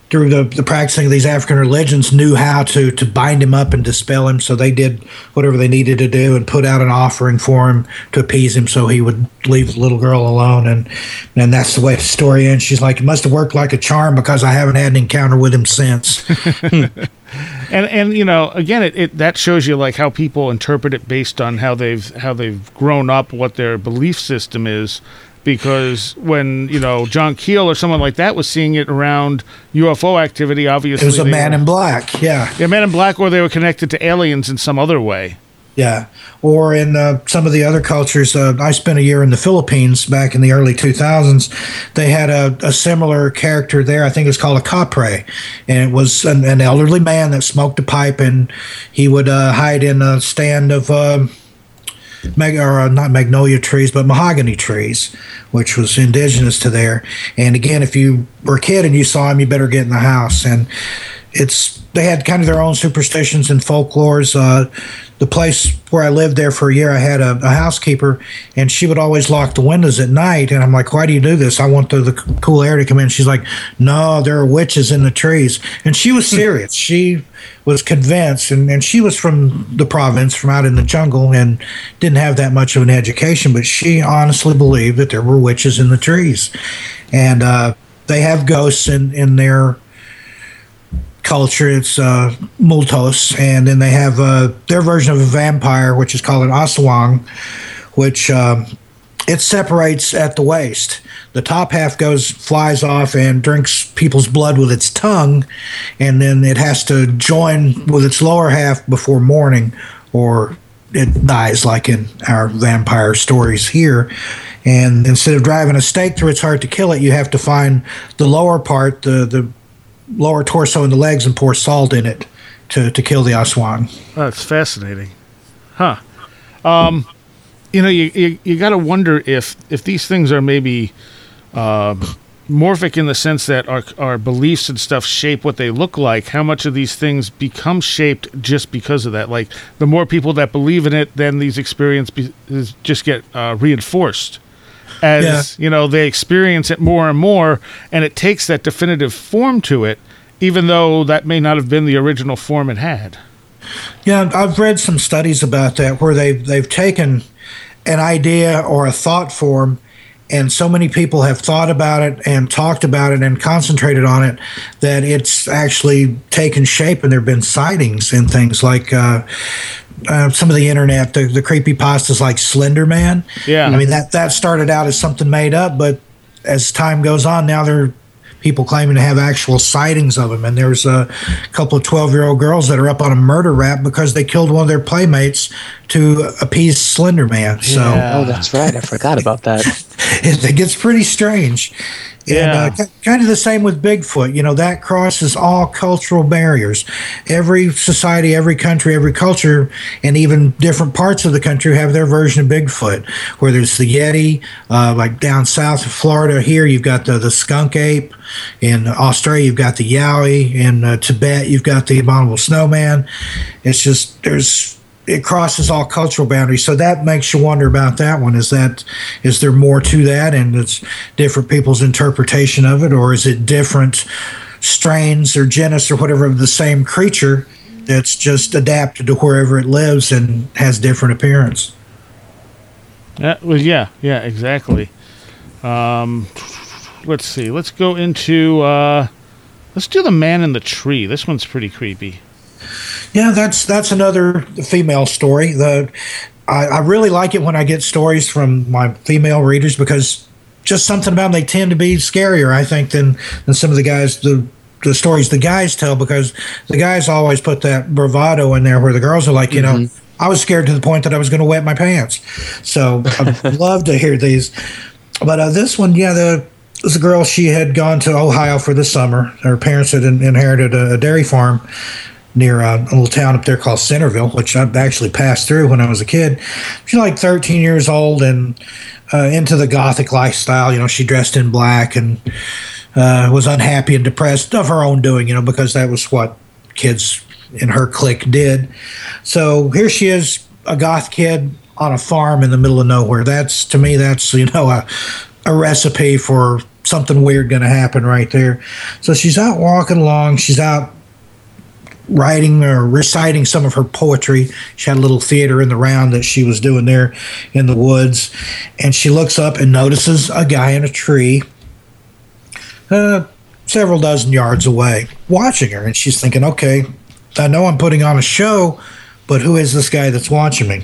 through the, the practicing of these African religions, knew how to to bind him up and dispel him. So they did whatever they needed to do and put out an offering for him to appease him, so he would leave the little girl alone. And and that's the way the story ends. She's like, it must have worked like a charm because I haven't had an encounter with him since. And and you know, again, it, it that shows you like how people interpret it based on how they've how they've grown up, what their belief system is. Because when, you know, John Keel or someone like that was seeing it around U F O activity, obviously it was a man were, in black. Yeah, yeah, Man in Black, or they were connected to aliens in some other way. Yeah, or in uh, some of the other cultures. Uh, I spent a year in the Philippines back in the early two thousands. They had a, a similar character there. I think it was called a capre, and it was an, an elderly man that smoked a pipe, and he would uh, hide in a stand of uh, mag- or uh, not magnolia trees, but mahogany trees, which was indigenous to there. And again, if you were a kid and you saw him, you better get in the house. And it's they had kind of their own superstitions and folklores. Uh, the place where I lived there for a year, I had a, a housekeeper, and she would always lock the windows at night. And I'm like, why do you do this? I want the, the cool air to come in. She's like, no, there are witches in the trees. And she was serious. She was convinced, and, and she was from the province, from out in the jungle, and didn't have that much of an education, but she honestly believed that there were witches in the trees. And uh, they have ghosts in, in their culture. It's uh, Multos, and then they have uh, their version of a vampire, which is called an Aswang, which um, it separates at the waist. The top half goes flies off and drinks people's blood with its tongue, and then it has to join with its lower half before morning, or it dies, like in our vampire stories here. And instead of driving a stake through its heart to kill it, you have to find the lower part, the the lower torso and the legs, and pour salt in it to, to kill the Aswang. Oh, that's fascinating. Huh. Um, you know, you you, you got to wonder if, if these things are maybe uh, morphic in the sense that our, our beliefs and stuff shape what they look like. How much of these things become shaped just because of that? Like, the more people that believe in it, then these experiences just get uh, reinforced. As, yeah. you know, they experience it more and more, and it takes that definitive form to it, even though that may not have been the original form it had. Yeah, I've read some studies about that where they've, they've taken an idea or a thought form, and so many people have thought about it and talked about it and concentrated on it that it's actually taken shape, and there have been sightings and things like uh, uh, some of the internet, the, the creepypastas like Slender Man. Yeah. I mean, that, that started out as something made up, but as time goes on, now there are people claiming to have actual sightings of him. And there's a couple of twelve-year-old girls that are up on a murder rap because they killed one of their playmates to appease Slender Man. So, Yeah. Oh, that's right. I forgot about that. it, it gets pretty strange. Yeah. And uh, kind of the same with Bigfoot. You know, that crosses all cultural barriers. Every society, every country, every culture, and even different parts of the country have their version of Bigfoot. Where there's the Yeti, uh, like down south of Florida here, you've got the, the skunk ape. In Australia, you've got the Yowie. In uh, Tibet, you've got the abominable snowman. It's just, there's... it crosses all cultural boundaries, so that makes you wonder about that one. Is that is there more to that, and it's different people's interpretation of it, or is it different strains or genus or whatever of the same creature that's just adapted to wherever it lives and has different appearance? Yeah, well, yeah, yeah, exactly. Um, let's see. Let's go into. Uh, let's do the man in the tree. This one's pretty creepy. Yeah, that's that's another female story. The I, I really like it when I get stories from my female readers, because just something about them, they tend to be scarier, I think, than than some of the guys the the stories the guys tell, because the guys always put that bravado in there where the girls are like, you mm-hmm. know, I was scared to the point that I was going to wet my pants. So I'd love to hear these. But uh, this one, yeah, the was a girl. She had gone to Ohio for the summer. Her parents had in, inherited a, a dairy farm near a, a little town up there called Centerville, which I actually passed through when I was a kid. She's like thirteen years old and uh, into the gothic lifestyle. You know, she dressed in black and uh, was unhappy and depressed of her own doing, you know, because that was what kids in her clique did. So here she is, a goth kid on a farm in the middle of nowhere. That's, to me, that's, you know, a, a recipe for something weird going to happen right there. So she's out walking along. She's out writing or reciting some of her poetry. She had a little theater in the round that she was doing there in the woods. And she looks up and notices a guy in a tree uh, several dozen yards away watching her. And she's thinking, okay, I know I'm putting on a show, but who is this guy that's watching me?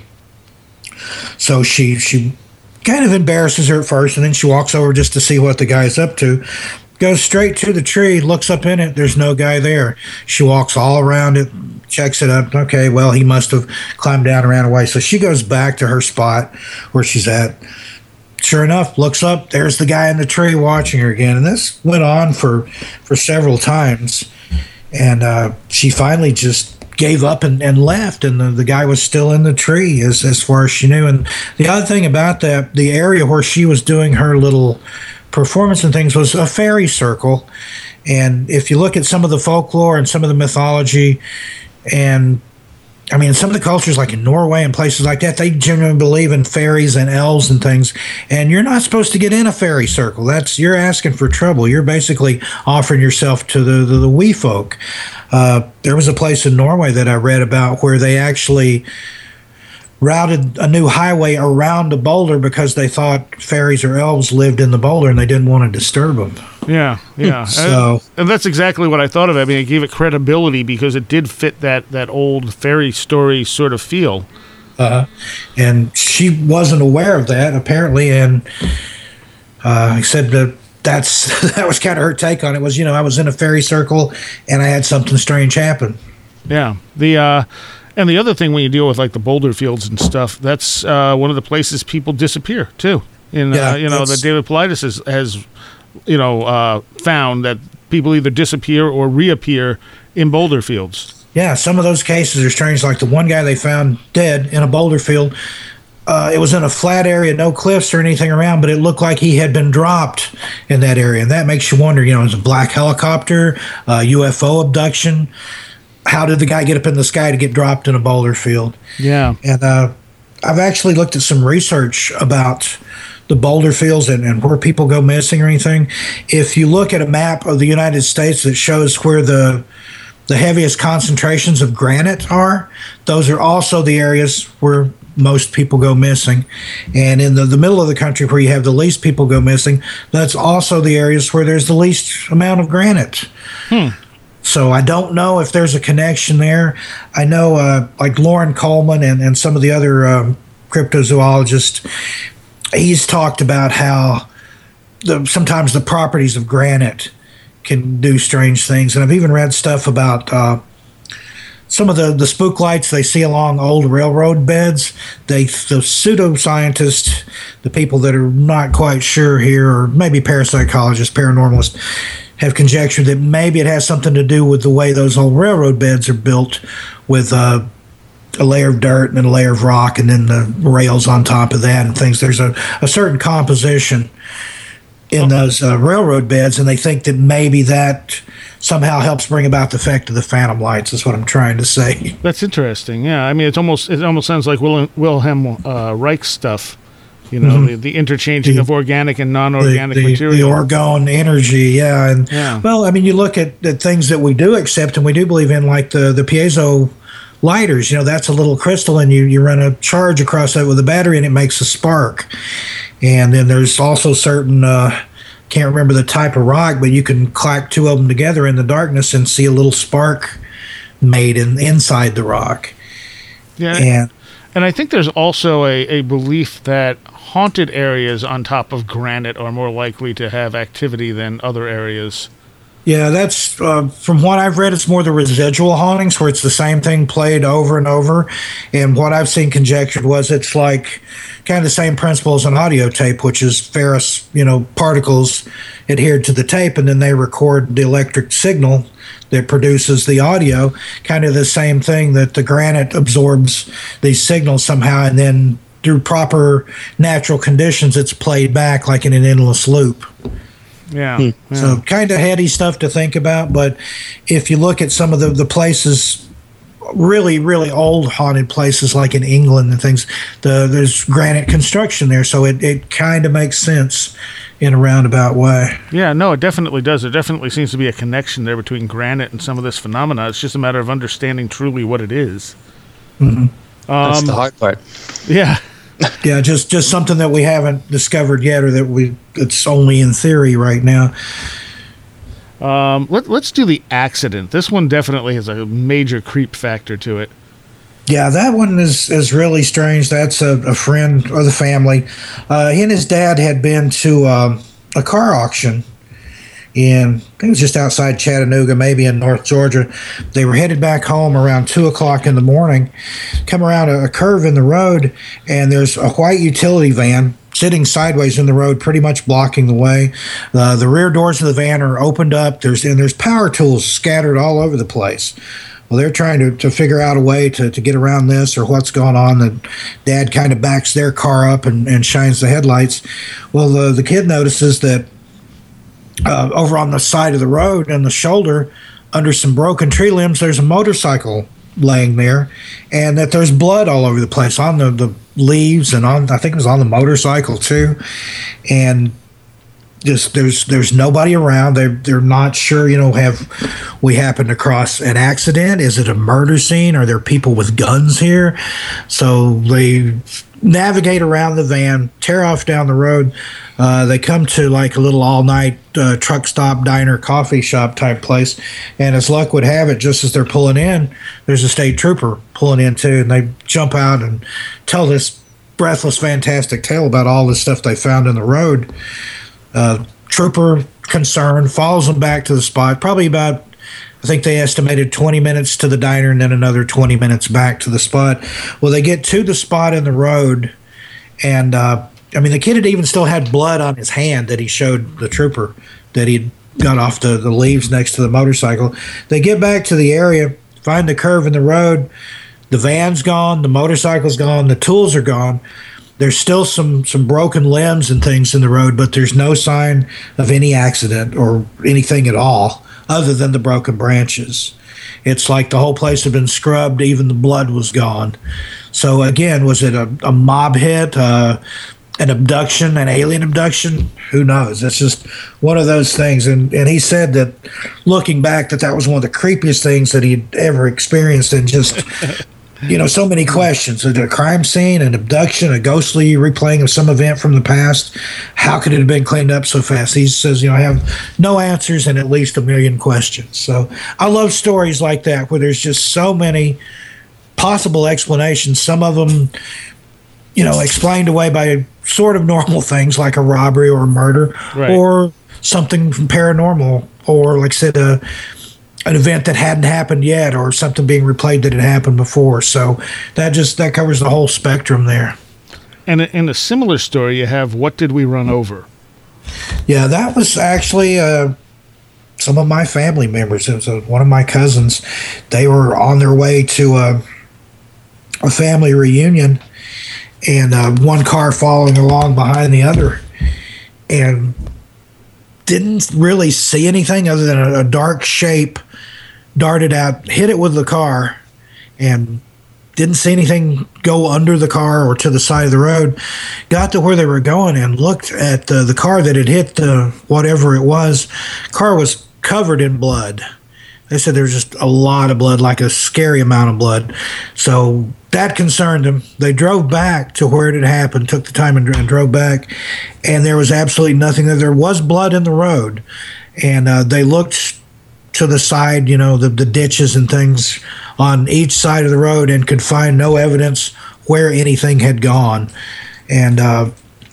So she she kind of embarrasses her at first, and then she walks over just to see what the guy's up to. Goes straight to the tree, looks up in it. There's no guy there. She walks all around it, checks it up. Okay, well, he must have climbed down and ran away. So she goes back to her spot where she's at. Sure enough, looks up. There's the guy in the tree watching her again. And this went on for, for several times. And uh, she finally just gave up and, and left, and the, the guy was still in the tree as, as far as she knew. And the other thing about that, the area where she was doing her little performance and things was a fairy circle. And if you look at some of the folklore and some of the mythology, and I mean, some of the cultures like in Norway and places like that, they genuinely believe in fairies and elves and things. And you're not supposed to get in a fairy circle. That's, you're asking for trouble. You're basically offering yourself to the, the, the wee folk. Uh, there was a place in Norway that I read about where they actually routed a new highway around a boulder because they thought fairies or elves lived in the boulder and they didn't want to disturb them. Yeah, yeah. So, and, and that's exactly what I thought of it. I mean, it gave it credibility because it did fit that, that old fairy story sort of feel. Uh, and she wasn't aware of that, apparently, and uh, I said that that's that was kind of her take on it. Was, you know, I was in a fairy circle and I had something strange happen. Yeah. The uh, and the other thing when you deal with like the boulder fields and stuff, that's uh, one of the places people disappear too. In Yeah, uh, you know that David Paulides has, has you know uh, found that people either disappear or reappear in boulder fields. Yeah, some of those cases are strange. Like the one guy they found dead in a boulder field. Uh, it was in a flat area, no cliffs or anything around, but it looked like he had been dropped in that area. And that makes you wonder, you know, is it a black helicopter, uh, U F O abduction? How did the guy get up in the sky to get dropped in a boulder field? Yeah. And uh, I've actually looked at some research about the boulder fields and, and where people go missing or anything. If you look at a map of the United States that shows where the the heaviest concentrations of granite are, those are also the areas where most people go missing. And in the, the middle of the country where you have the least people go missing, that's also the areas where there's the least amount of granite. Hmm. So I don't know if there's a connection there. I know uh, like Lauren Coleman and, and some of the other um, cryptozoologists, he's talked about how the, sometimes the properties of granite can do strange things. And I've even read stuff about uh, some of the, the spook lights they see along old railroad beds. They, the pseudoscientists, the people that are not quite sure here, or maybe parapsychologists, paranormalists, have conjectured that maybe it has something to do with the way those old railroad beds are built, with uh, a layer of dirt and then a layer of rock and then the rails on top of that and things. There's a, a certain composition in those uh, railroad beds, and they think that maybe that somehow helps bring about the effect of the phantom lights, is what I'm trying to say. That's interesting. Yeah, I mean, it's almost it almost sounds like Wil- Wilhelm uh, Reich stuff. You know, mm-hmm. the, the interchanging the, of organic and non-organic the, the, material. The orgone energy, yeah. And yeah. Well, I mean, you look at the things that we do accept and we do believe in, like the, the piezo lighters. You know, that's a little crystal, and you, you run a charge across that with a battery, and it makes a spark. And then there's also certain, uh, can't remember the type of rock, but you can clack two of them together in the darkness and see a little spark made in inside the rock. Yeah. And And I think there's also a, a belief that haunted areas on top of granite are more likely to have activity than other areas. Yeah, that's, uh, from what I've read, it's more the residual hauntings where it's the same thing played over and over. And what I've seen conjectured was it's like kind of the same principle as an audio tape, which is ferrous, you know, particles adhered to the tape, and then they record the electric signal that produces the audio. Kind of the same thing, that the granite absorbs these signals somehow, and then through proper natural conditions, it's played back like in an endless loop. Yeah. Hmm. yeah. So kind of heady stuff to think about. But if you look at some of the, the places really, really old haunted places like in England and things, the, there's granite construction there, so it, it kind of makes sense in a roundabout way. Yeah, no, it definitely does. There definitely seems to be a connection there between granite and some of this phenomena. It's just a matter of understanding truly what it is. Mm-hmm. Um, That's the hard part. Yeah. Yeah, just just something that we haven't discovered yet, or that we it's only in theory right now. Um, let, let's do the accident. This one definitely has a major creep factor to it. Yeah, that one is, is really strange. That's a, a friend of the family. Uh, he and his dad had been to um, a car auction in, I think it was just outside Chattanooga, maybe in North Georgia. They were headed back home around two o'clock in the morning, come around a, a curve in the road, and there's a white utility van sitting sideways in the road, pretty much blocking the way. Uh, the rear doors of the van are opened up. There's and there's power tools scattered all over the place. Well, they're trying to, to figure out a way to, to get around this or what's going on. The dad kind of backs their car up and, and shines the headlights. Well, the, the kid notices that uh, over on the side of the road and the shoulder, under some broken tree limbs, there's a motorcycle laying there, and that there's blood all over the place on the, the leaves and on, I think it was on the motorcycle too. And just there's there's nobody around. They they're not sure, you know, have we happened across an accident? Is it a murder scene? Are there people with guns here? So they navigate around the van, tear off down the road. Uh, they come to like a little all-night uh, truck stop, diner, coffee shop type place. And as luck would have it, just as they're pulling in, there's a state trooper pulling in too. And they jump out and tell this breathless, fantastic tale about all the stuff they found in the road. Uh, trooper, concerned, follows them back to the spot, probably about, I think they estimated twenty minutes to the diner and then another twenty minutes back to the spot. Well, they get to the spot in the road, and uh, I mean, the kid had even still had blood on his hand that he showed the trooper that he'd got off the, the leaves next to the motorcycle. They get back to the area, find the curve in the road. The van's gone, the motorcycle's gone, the tools are gone. There's still some, some broken limbs and things in the road, but there's no sign of any accident or anything at all other than the broken branches. It's like the whole place had been scrubbed, even the blood was gone. So again, was it a, a mob hit, uh, an abduction, an alien abduction? Who knows? It's just one of those things. And, and he said that looking back, that that was one of the creepiest things that he'd ever experienced, and just... You know, so many questions. Is it a crime scene, an abduction, a ghostly replaying of some event from the past? How could it have been cleaned up so fast? He says, you know, I have no answers and at least a million questions. So I love stories like that where there's just so many possible explanations. Some of them, you know, explained away by sort of normal things like a robbery or a murder, right, or something paranormal, or like I said, a an event that hadn't happened yet, or something being replayed that had happened before. So that just that covers the whole spectrum there. And in a similar story, you have What Did We Run Over? Yeah, that was actually uh, some of my family members. It was uh, one of my cousins. They were on their way to a, a family reunion, and uh, one car following along behind the other, and didn't really see anything other than a, a dark shape darted out, hit it with the car, and didn't see anything go under the car or to the side of the road. Got to where they were going and looked at the, the car that had hit the whatever it was. Car was covered in blood. They said there was just a lot of blood, like a scary amount of blood. So that concerned them. They drove back to where it had happened, took the time and, and drove back, and there was absolutely nothing there. There was blood in the road, and uh, they looked to the side, you know, the, the ditches and things on each side of the road, and could find no evidence where anything had gone. And uh,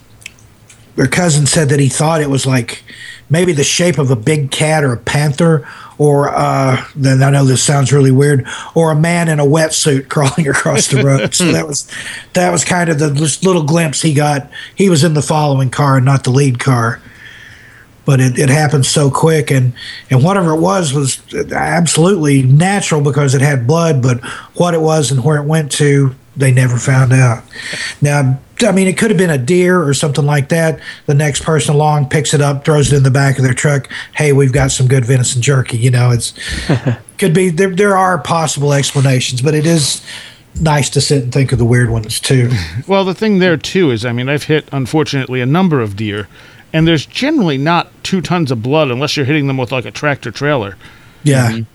their cousin said that he thought it was like maybe the shape of a big cat or a panther, or uh, then I know this sounds really weird, or a man in a wetsuit crawling across the road. So that was that was kind of the little glimpse he got. He was in the following car, not the lead car. But it, it happened so quick, and, and whatever it was was absolutely natural because it had blood, but what it was and where it went to, they never found out. Now, I mean, it could have been a deer or something like that. The next person along picks it up, throws it in the back of their truck. Hey, we've got some good venison jerky. You know, it's could be there. There are possible explanations, but it is nice to sit and think of the weird ones too. Well, the thing there too is, I mean, I've hit unfortunately a number of deer, and there's generally not two tons of blood unless you're hitting them with like a tractor trailer. Yeah. Mm-hmm.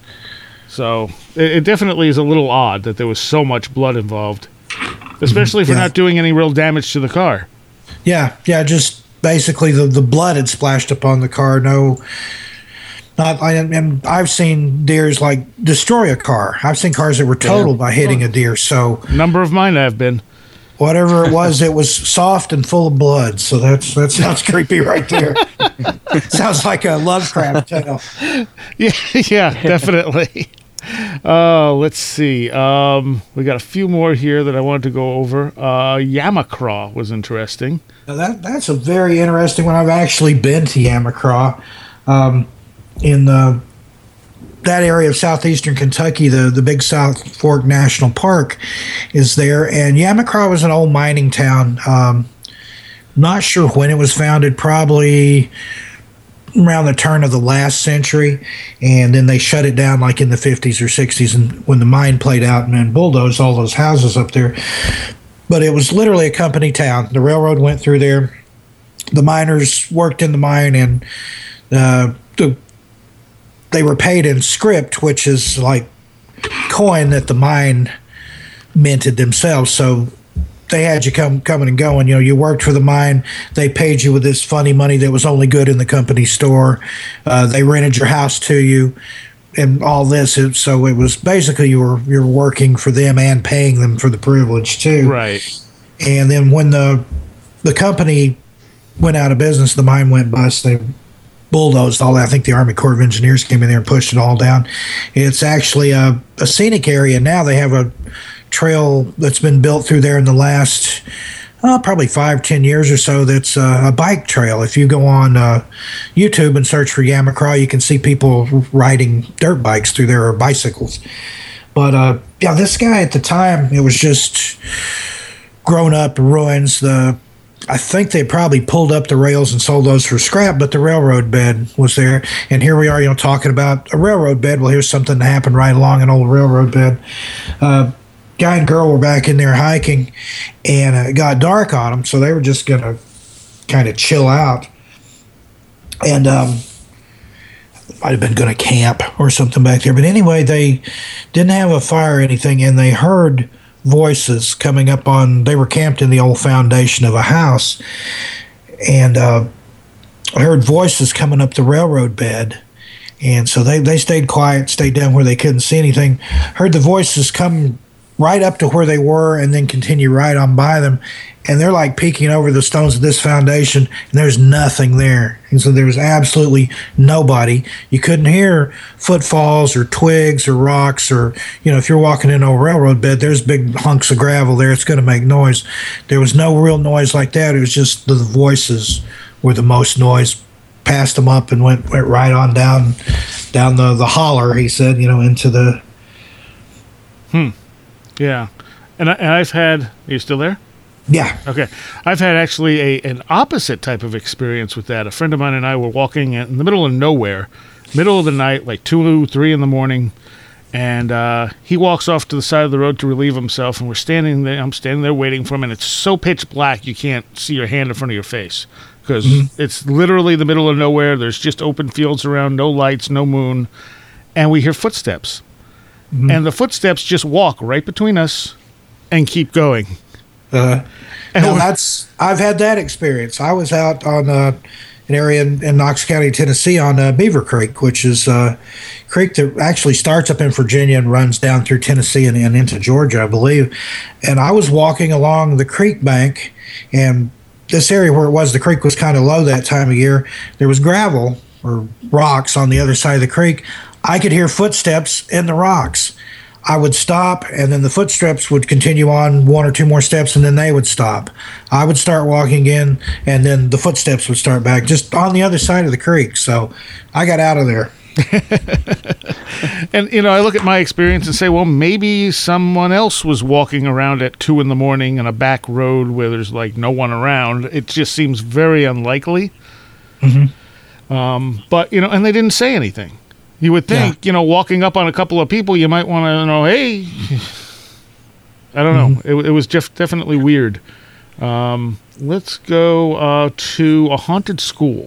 So it, it definitely is a little odd that there was so much blood involved, especially for Yeah. not doing any real damage to the car. Yeah, yeah, just basically the, the blood had splashed upon the car. No, not. I, and I've seen deers like destroy a car. I've seen cars that were totaled by hitting a deer. So A number of mine have been. whatever it was, it was soft and full of blood. So that's that sounds creepy right there. Sounds like a Lovecraft tale. Yeah, yeah, definitely. Uh, let's see. Um, we got a few more here that I wanted to go over. Uh, Yamacraw was interesting. Now that that's a very interesting one. I've actually been to Yamacraw, um, in the that area of southeastern Kentucky. The the Big South Fork National Park is there, and Yamacraw was an old mining town. Um, not sure when it was founded. Probably around the turn of the last century, and then they shut it down like in the fifties or sixties, and when the mine played out and then bulldozed all those houses up there. But it was literally a company town. The railroad went through there. The miners worked in the mine, and uh, the, they were paid in script, which is like coin that the mine minted themselves. So they had you come coming and going. You know, you worked for the mine. They paid you with this funny money that was only good in the company store. Uh, they rented your house to you, and all this. So it was basically you were you're working for them and paying them for the privilege too. Right. And then when the the company went out of business, the mine went bust. They bulldozed all that. I think the Army Corps of Engineers came in there and pushed it all down. It's actually a, a scenic area now. They have a trail that's been built through there in the last uh, probably five, ten years or so. That's uh, a bike trail. If you go on uh, YouTube and search for Yamacraw, you can see people riding dirt bikes through there or bicycles. But uh, yeah, this guy at the time, it was just grown up ruins. The I think they probably pulled up the rails and sold those for scrap, but the railroad bed was there. And here we are, you know, talking about a railroad bed. Well, here's something that happened right along an old railroad bed. Uh, guy and girl were back in there hiking, and uh, it got dark on them, so they were just going to kind of chill out. And um, might have been going to camp or something back there. But anyway, they didn't have a fire or anything, and they heard voices coming up on, they were camped in the old foundation of a house, and uh, I heard voices coming up the railroad bed. And so they, they stayed quiet, stayed down where they couldn't see anything. Heard the voices come right up to where they were and then continue right on by them. And they're like peeking over the stones of this foundation, and there's nothing there. And so there was absolutely nobody. You couldn't hear footfalls or twigs or rocks, or, you know, if you're walking in a railroad bed, there's big hunks of gravel there. It's going to make noise. There was no real noise like that. It was just the voices were the most noise. Passed them up and went went right on down down the, the holler, he said, you know, into the... Hmm. Yeah. And, I, and I've had... Are you still there? Yeah. Okay. I've had actually a an opposite type of experience with that. A friend of mine and I were walking in the middle of nowhere, middle of the night, like two, three in the morning, and uh, he walks off to the side of the road to relieve himself, and we're standing there. I'm standing there waiting for him, and it's so pitch black you can't see your hand in front of your face because mm-hmm. it's literally the middle of nowhere. There's just open fields around, no lights, no moon, and we hear footsteps. Mm-hmm. And the footsteps just walk right between us and keep going. Uh, now that's I've had that experience. I was out on uh, an area in, in Knox County, Tennessee, on uh, Beaver Creek, which is a creek that actually starts up in Virginia and runs down through Tennessee and, and into Georgia, I believe. And I was walking along the creek bank, and this area where it was, the creek was kind of low that time of year. There was gravel or rocks on the other side of the creek. I could hear footsteps in the rocks. I would stop, and then the footsteps would continue on one or two more steps, and then they would stop. I would start walking in, and then the footsteps would start back, just on the other side of the creek. So I got out of there. And, you know, I look at my experience and say, well, maybe someone else was walking around at two in the morning in a back road where there's, like, no one around. It just seems very unlikely. Mm-hmm. Um, but, you know, and they didn't say anything. You would think, yeah. you know, walking up on a couple of people, you might want to know, hey, I don't know. Mm-hmm. It, it was just definitely weird. Um, let's go uh, to a haunted school.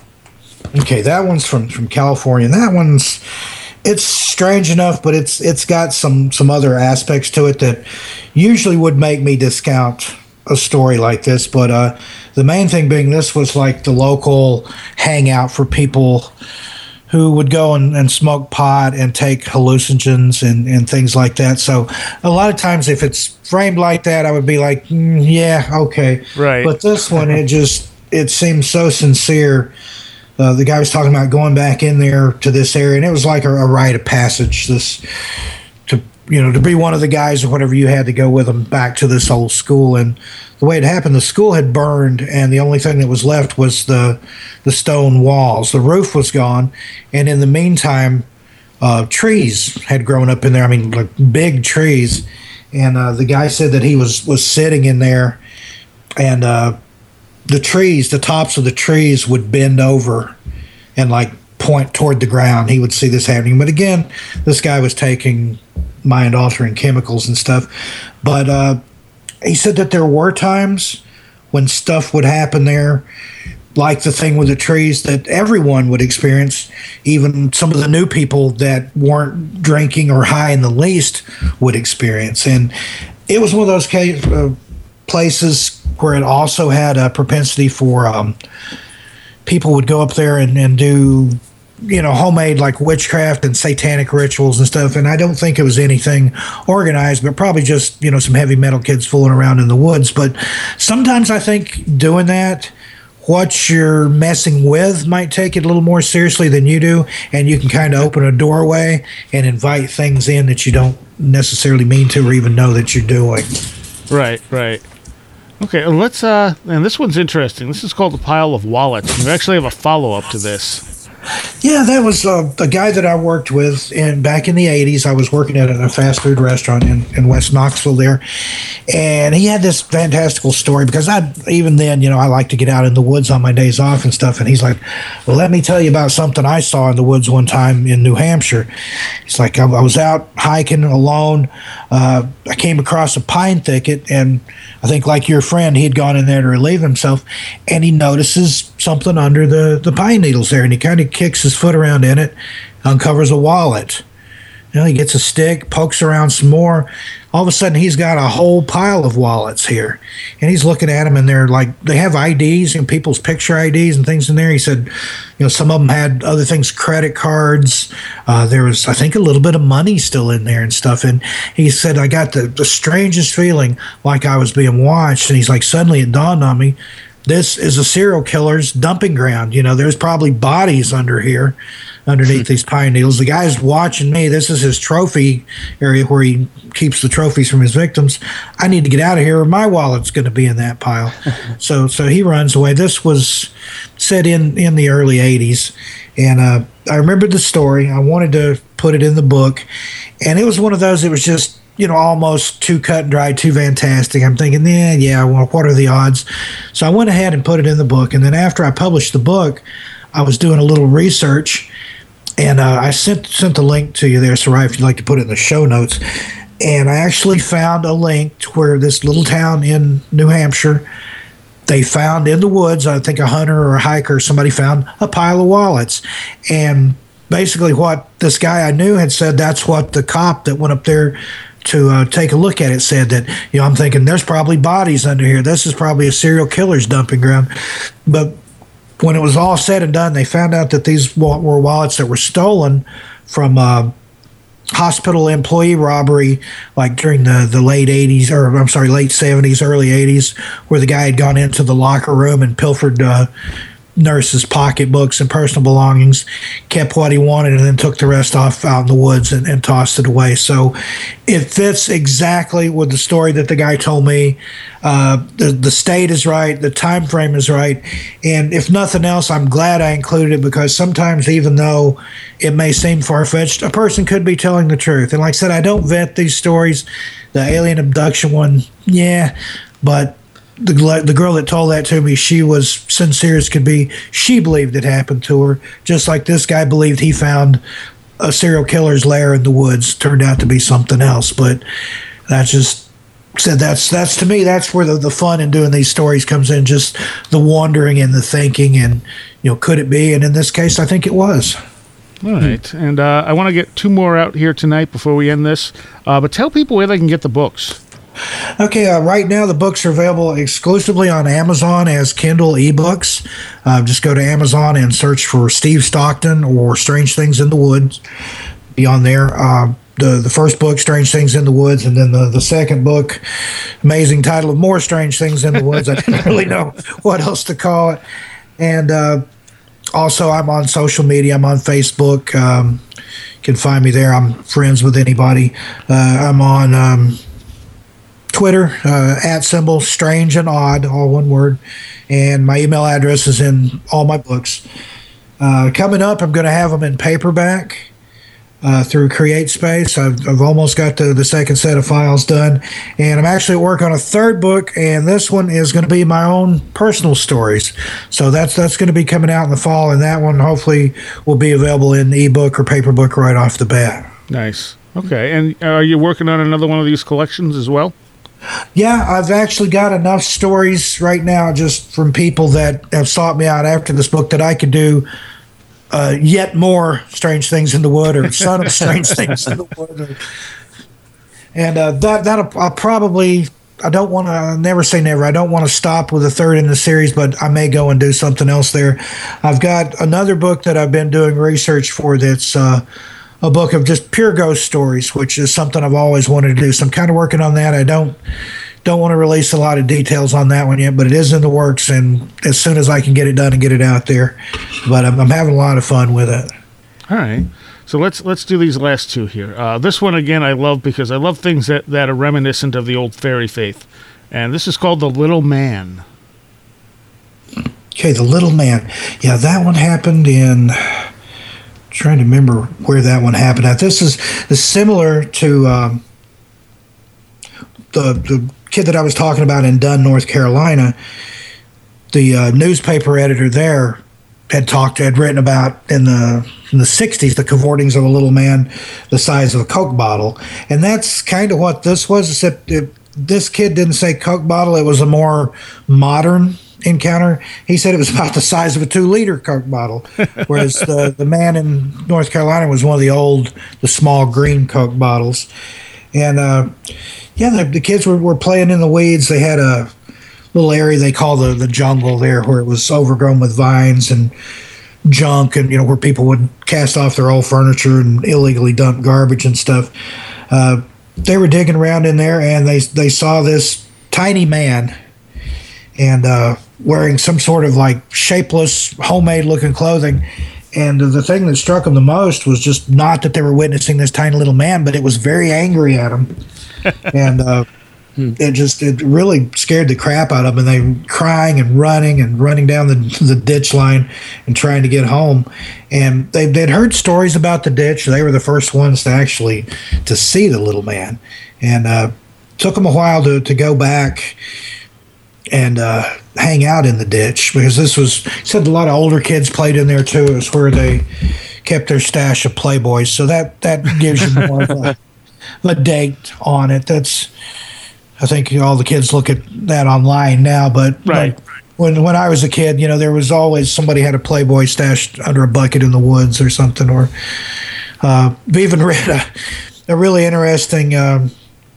Okay, that one's from, from California. And that one's, it's strange enough, but it's it's got some, some other aspects to it that usually would make me discount a story like this. But uh, the main thing being this was like the local hangout for people who would go and, and smoke pot and take hallucinogens and, and things like that. So a lot of times if it's framed like that, I would be like, mm, yeah, okay. Right. But this one, it just, it seems so sincere. Uh, the guy was talking about going back in there to this area, and it was like a, a rite of passage. This, to you know, to be one of the guys or whatever, you had to go with them back to this old school. And the way it happened, the school had burned, and the only thing that was left was the the stone walls. The roof was gone, and in the meantime, uh, trees had grown up in there. I mean, like big trees. And uh, the guy said that he was was sitting in there, and uh, the trees, the tops of the trees would bend over and like point toward the ground. He would see this happening. But again, this guy was taking mind-altering chemicals and stuff. But uh, he said that there were times when stuff would happen there, like the thing with the trees, that everyone would experience. Even some of the new people that weren't drinking or high in the least would experience. And it was one of those case, uh, places where it also had a propensity for um, people would go up there and, and do, you know, homemade like witchcraft and satanic rituals and stuff. And I don't think it was anything organized, but probably just, you know, some heavy metal kids fooling around in the woods. But sometimes I think doing that, what you're messing with might take it a little more seriously than you do. And you can kind of open a doorway and invite things in that you don't necessarily mean to or even know that you're doing. Right, right. Okay, well, let's, uh, and this one's interesting. This is called The Pile of Wallets. We actually have a follow-up to this. Yeah, that was uh, a guy that I worked with in back in the eighties. I was working at a fast food restaurant in, in West Knoxville there. And he had this fantastical story because I, even then, you know, I like to get out in the woods on my days off and stuff. And he's like, well, let me tell you about something I saw in the woods one time in New Hampshire. He's like, I, I was out hiking alone. Uh, I came across a pine thicket, and I think like your friend, he had gone in there to relieve himself, and he notices something under the, the pine needles there, and he kind of kicks his foot around in it, uncovers a wallet. You know, he gets a stick, pokes around some more. All of a sudden, he's got a whole pile of wallets here. And he's looking at them, and they're like, they have I Ds and people's picture I Ds and things in there. He said, you know, some of them had other things, credit cards. Uh, there was, I think, a little bit of money still in there and stuff. And he said, I got the, the strangest feeling like I was being watched. And he's like, suddenly it dawned on me, this is a serial killer's dumping ground. You know, there's probably bodies under here, underneath these pine needles. The guy's watching me. This is his trophy area where he keeps the trophies from his victims. I need to get out of here or my wallet's going to be in that pile. so so he runs away. This was set in, in the early eighties. And uh, I remembered the story. I wanted to put it in the book. And it was one of those that was just, you know, almost too cut and dry, too fantastic. I'm thinking, yeah, yeah, well, what are the odds? So I went ahead and put it in the book. And then after I published the book, I was doing a little research, and uh, I sent sent the link to you there, Sarai, if you'd like to put it in the show notes. And I actually found a link to where this little town in New Hampshire, they found in the woods, I think a hunter or a hiker, somebody found a pile of wallets. And basically what this guy I knew had said, that's what the cop that went up there to uh, take a look at it said, that, you know, I'm thinking there's probably bodies under here. This is probably a serial killer's dumping ground. But when it was all said and done, they found out that these were wallets that were stolen from uh, hospital employee robbery, like during the, the late eighties, or I'm sorry, late seventies, early eighties, where the guy had gone into the locker room and pilfered uh, nurse's pocketbooks and personal belongings, kept what he wanted, and then took the rest off out in the woods and, and tossed it away. So it fits exactly with the story that the guy told me. Uh, the, the state is right. The time frame is right. And if nothing else, I'm glad I included it, because sometimes, even though it may seem far-fetched, a person could be telling the truth. And like I said, I don't vet these stories. The alien abduction one, yeah, but The, the girl that told that to me, she was sincere as could be. She believed it happened to her, just like this guy believed he found a serial killer's lair in the woods. Turned out to be something else. But that's just said that's that's to me, that's where the, the fun in doing these stories comes in, just the wondering and the thinking, and you know, could it be? And in this case, I think it was. All right, and uh, I want to get two more out here tonight before we end this. Uh, but tell people where they can get the books. Okay, uh, right now the books are available exclusively on Amazon as Kindle ebooks. Uh, just go to Amazon and search for Steve Stockton or Strange Things in the Woods. Be on there. Uh, the the first book, Strange Things in the Woods, and then the, the second book, amazing title of More Strange Things in the Woods. I didn't really know what else to call it. And uh, also, I'm on social media. I'm on Facebook. Um, you can find me there. I'm friends with anybody. Uh, I'm on Um, Twitter, uh, at symbol strange and odd, all one word, and my email address is in all my books. Uh, coming up, I'm going to have them in paperback uh, through CreateSpace. I've, I've almost got the, the second set of files done, and I'm actually working on a third book, and this one is going to be my own personal stories. So that's that's going to be coming out in the fall, and that one hopefully will be available in ebook or paper book right off the bat. Nice. Okay, and are you working on another one of these collections as well? Yeah, I've actually got enough stories right now just from people that have sought me out after this book that I could do uh, yet more Strange Things in the Wood, or Son of Strange Things in the Wood. Or, and uh, that, that'll I'll probably, I don't want to, never say never, I don't want to stop with a third in the series, but I may go and do something else there. I've got another book that I've been doing research for that's uh, a book of just pure ghost stories, which is something I've always wanted to do. So I'm kind of working on that. I don't don't want to release a lot of details on that one yet, but it is in the works, and as soon as I can get it done and get it out there. But I'm, I'm having a lot of fun with it. All right. So let's let's do these last two here. Uh, this one, again, I love because I love things that, that are reminiscent of the old fairy faith. And this is called The Little Man. Okay, The Little Man. Yeah, that one happened in... trying to remember where that one happened at. This is, is similar to um, the the kid that I was talking about in Dunn, North Carolina. The uh, newspaper editor there had talked, had written about in the in the sixties the cavortings of a little man the size of a Coke bottle, and that's kind of what this was. Except it, this kid didn't say Coke bottle; it was a more modern encounter. He said it was about the size of a two-liter Coke bottle, whereas the, the man in North Carolina was one of the old, the small green Coke bottles. And, uh, yeah, the, the kids were, were playing in the weeds. They had a little area they call the, the jungle there, where it was overgrown with vines and junk, and, you know, where people would cast off their old furniture and illegally dump garbage and stuff. Uh, they were digging around in there, and they they saw this tiny man, and uh, wearing some sort of like shapeless, homemade looking clothing. And the thing that struck them the most was just not that they were witnessing this tiny little man, but it was very angry at them. and uh, hmm. it just, it really scared the crap out of them. And they were crying and running and running down the, the ditch line and trying to get home. And they, they'd heard stories about the ditch. They were the first ones to actually to see the little man. And uh, took them a while to, to go back and uh, hang out in the ditch, because this was, said a lot of older kids played in there too. It was where they kept their stash of Playboys. So that, that gives you more of a, a date on it. That's, I think all the kids look at that online now, but right. Like, when when I was a kid, you know, there was always somebody had a Playboy stashed under a bucket in the woods or something. Or uh, we even read a, a really interesting um,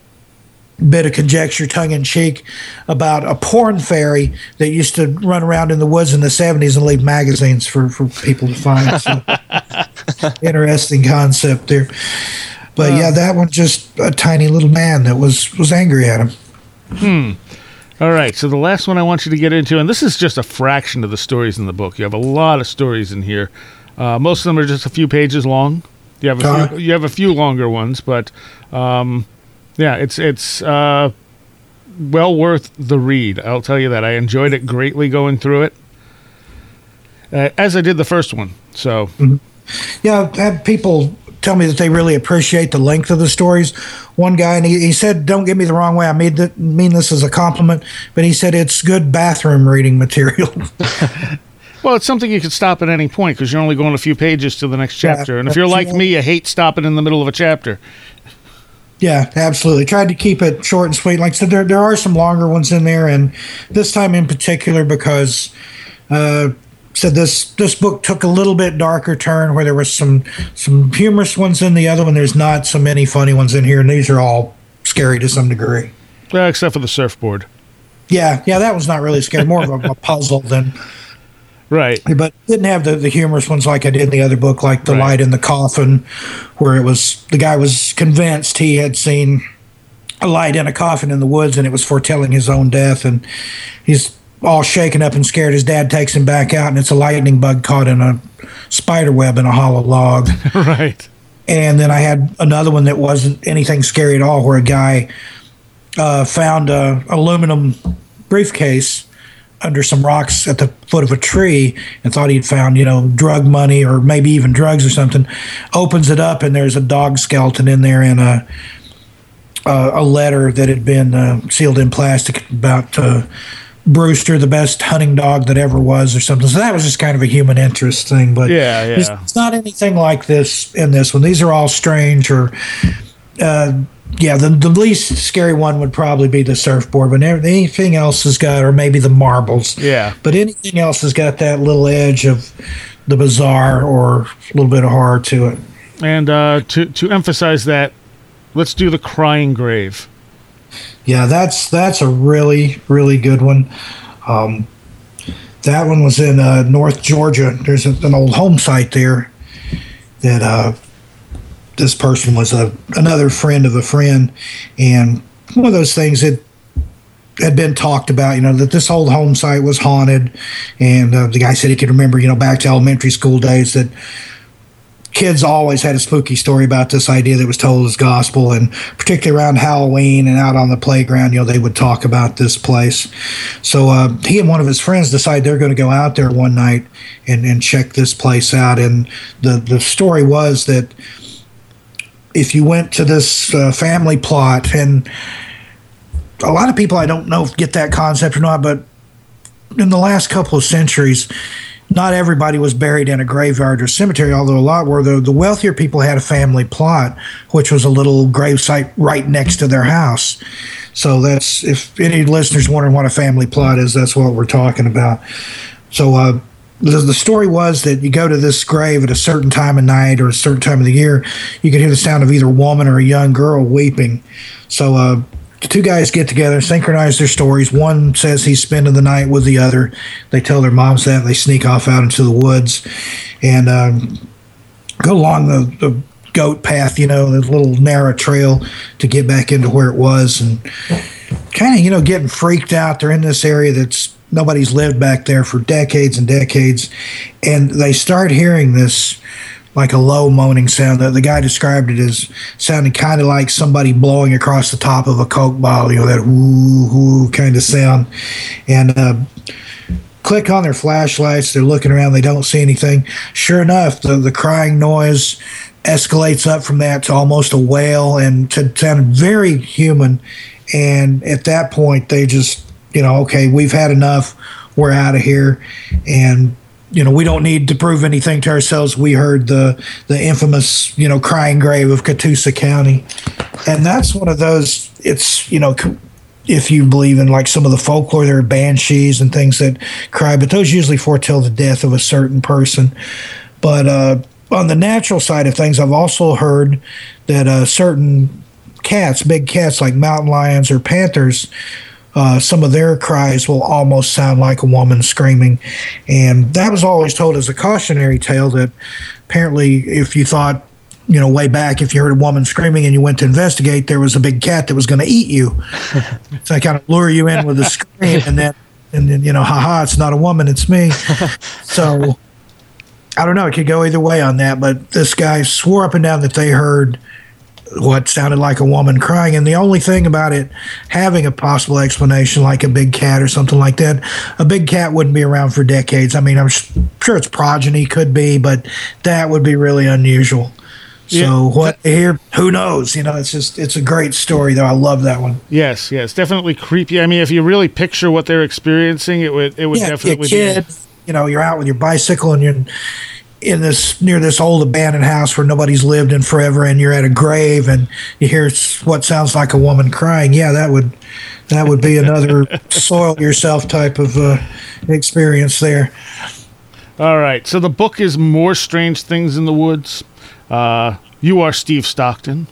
bit of conjecture, tongue-in-cheek, about a porn fairy that used to run around in the woods in the seventies and leave magazines for, for people to find. So, interesting concept there. But, uh, yeah, that one, just a tiny little man that was, was angry at him. Hmm. All right, so the last one I want you to get into, and this is just a fraction of the stories in the book. You have a lot of stories in here. Uh, most of them are just a few pages long. You have a Uh, few, you have a few longer ones, but um, yeah, it's it's uh, well worth the read. I'll tell you that. I enjoyed it greatly going through it, uh, as I did the first one. So, Yeah, I've had people tell me that they really appreciate the length of the stories. One guy, and he, he said, don't get me the wrong way, I made that, mean this as a compliment, but he said it's good bathroom reading material. well, it's something you could stop at any point because you're only going a few pages to the next Yeah, chapter. And if you're like yeah. me, you hate stopping in the middle of a chapter. Yeah, absolutely. Tried to keep it short and sweet. Like I said, there, there are some longer ones in there, and this time in particular because uh, said this this book took a little bit darker turn where there was some some humorous ones in the other one. There's not so many funny ones in here, and these are all scary to some degree. Well, except for the surfboard. Yeah, yeah, that was not really scary. More of a, a puzzle than. Right. But didn't have the, the humorous ones like I did in the other book, like The Right. Light in the Coffin, where it was the guy was convinced he had seen a light in a coffin in the woods and it was foretelling his own death. And he's all shaken up and scared. His dad takes him back out, and it's a lightning bug caught in a spider web in a hollow log. Right. And then I had another one that wasn't anything scary at all, where a guy uh, found a aluminum briefcase under some rocks at the foot of a tree and thought he'd found, you know, drug money or maybe even drugs or something. Opens it up, and there's a dog skeleton in there and a a, a letter that had been uh, sealed in plastic about uh, Brewster, the best hunting dog that ever was, or something. So that was just kind of a human interest thing. But Yeah, yeah. It's, it's not anything like this in this one. These are all strange or. Uh, Yeah, the, the least scary one would probably be the surfboard, but anything else has got, or maybe the marbles. Yeah. But anything else has got that little edge of the bizarre or a little bit of horror to it. And uh, to to emphasize that, let's do the crying grave. Yeah, that's that's a really, really good one. Um, that one was in uh, North Georgia. There's a, an old home site there that uh, this person was a another friend of a friend, and one of those things that had been talked about, you know, that this old home site was haunted, and uh, the guy said he could remember, you know, back to elementary school days that kids always had a spooky story about this idea that was told as gospel, and particularly around Halloween and out on the playground, you know, they would talk about this place. So uh, he and one of his friends decided they're going to go out there one night and, and check this place out, and the, the story was that if you went to this uh, family plot, and a lot of people, I don't know if get that concept or not, but in the last couple of centuries, not everybody was buried in a graveyard or cemetery, although a lot were. The, the wealthier people had a family plot, which was a little gravesite right next to their house. So that's, if any listeners wondering what a family plot is, that's what we're talking about. So uh, the, the story was that you go to this grave at a certain time of night or a certain time of the year, you could hear the sound of either a woman or a young girl weeping. So uh, the two guys get together, synchronize their stories. One says he's spending the night with the other. They tell their moms that. They sneak off out into the woods and um, go along the, the goat path, you know, the little narrow trail to get back into where it was, and kind of, you know, getting freaked out. They're in this area that's nobody's lived back there for decades and decades, and they start hearing this like a low moaning sound. The, the guy described it as sounding kind of like somebody blowing across the top of a Coke bottle, you know, that whoo, whoo kind of sound. And uh, click on their flashlights. They're looking around. They don't see anything. Sure enough, the, the crying noise escalates up from that to almost a wail, and to sound very human. And at that point, they just, you know, okay, we've had enough. We're out of here. And you know, we don't need to prove anything to ourselves. We heard the the infamous, you know, crying grave of Catoosa County. And that's one of those, it's, you know, if you believe in like some of the folklore, there are banshees and things that cry, but those usually foretell the death of a certain person. But uh, on the natural side of things, I've also heard that uh, certain cats, big cats like mountain lions or panthers, Uh, some of their cries will almost sound like a woman screaming. And that was always told as a cautionary tale that apparently if you thought you know, way back, if you heard a woman screaming and you went to investigate, there was a big cat that was going to eat you. So I kind of lure you in with a scream, and then, and then, you know, haha, it's not a woman, it's me. So I don't know. It could go either way on that. But this guy swore up and down that they heard what sounded like a woman crying. And the only thing about it having a possible explanation, like a big cat or something like that, a big cat wouldn't be around for decades. I mean, I'm sure its progeny could be, but that would be really unusual. So yeah. What here? Who knows? You know, it's just it's a great story though. I love that one. Yes, yes, definitely creepy. I mean, if you really picture what they're experiencing, it would it would yeah, definitely a kid, be. You know, you're out with your bicycle and you're in this near this old abandoned house where nobody's lived in forever, and you're at a grave and you hear what sounds like a woman crying. Yeah, that would that would be another soil yourself type of uh, experience there. All right, so the book is More Strange Things in the Woods. Uh, you are Steve Stockton,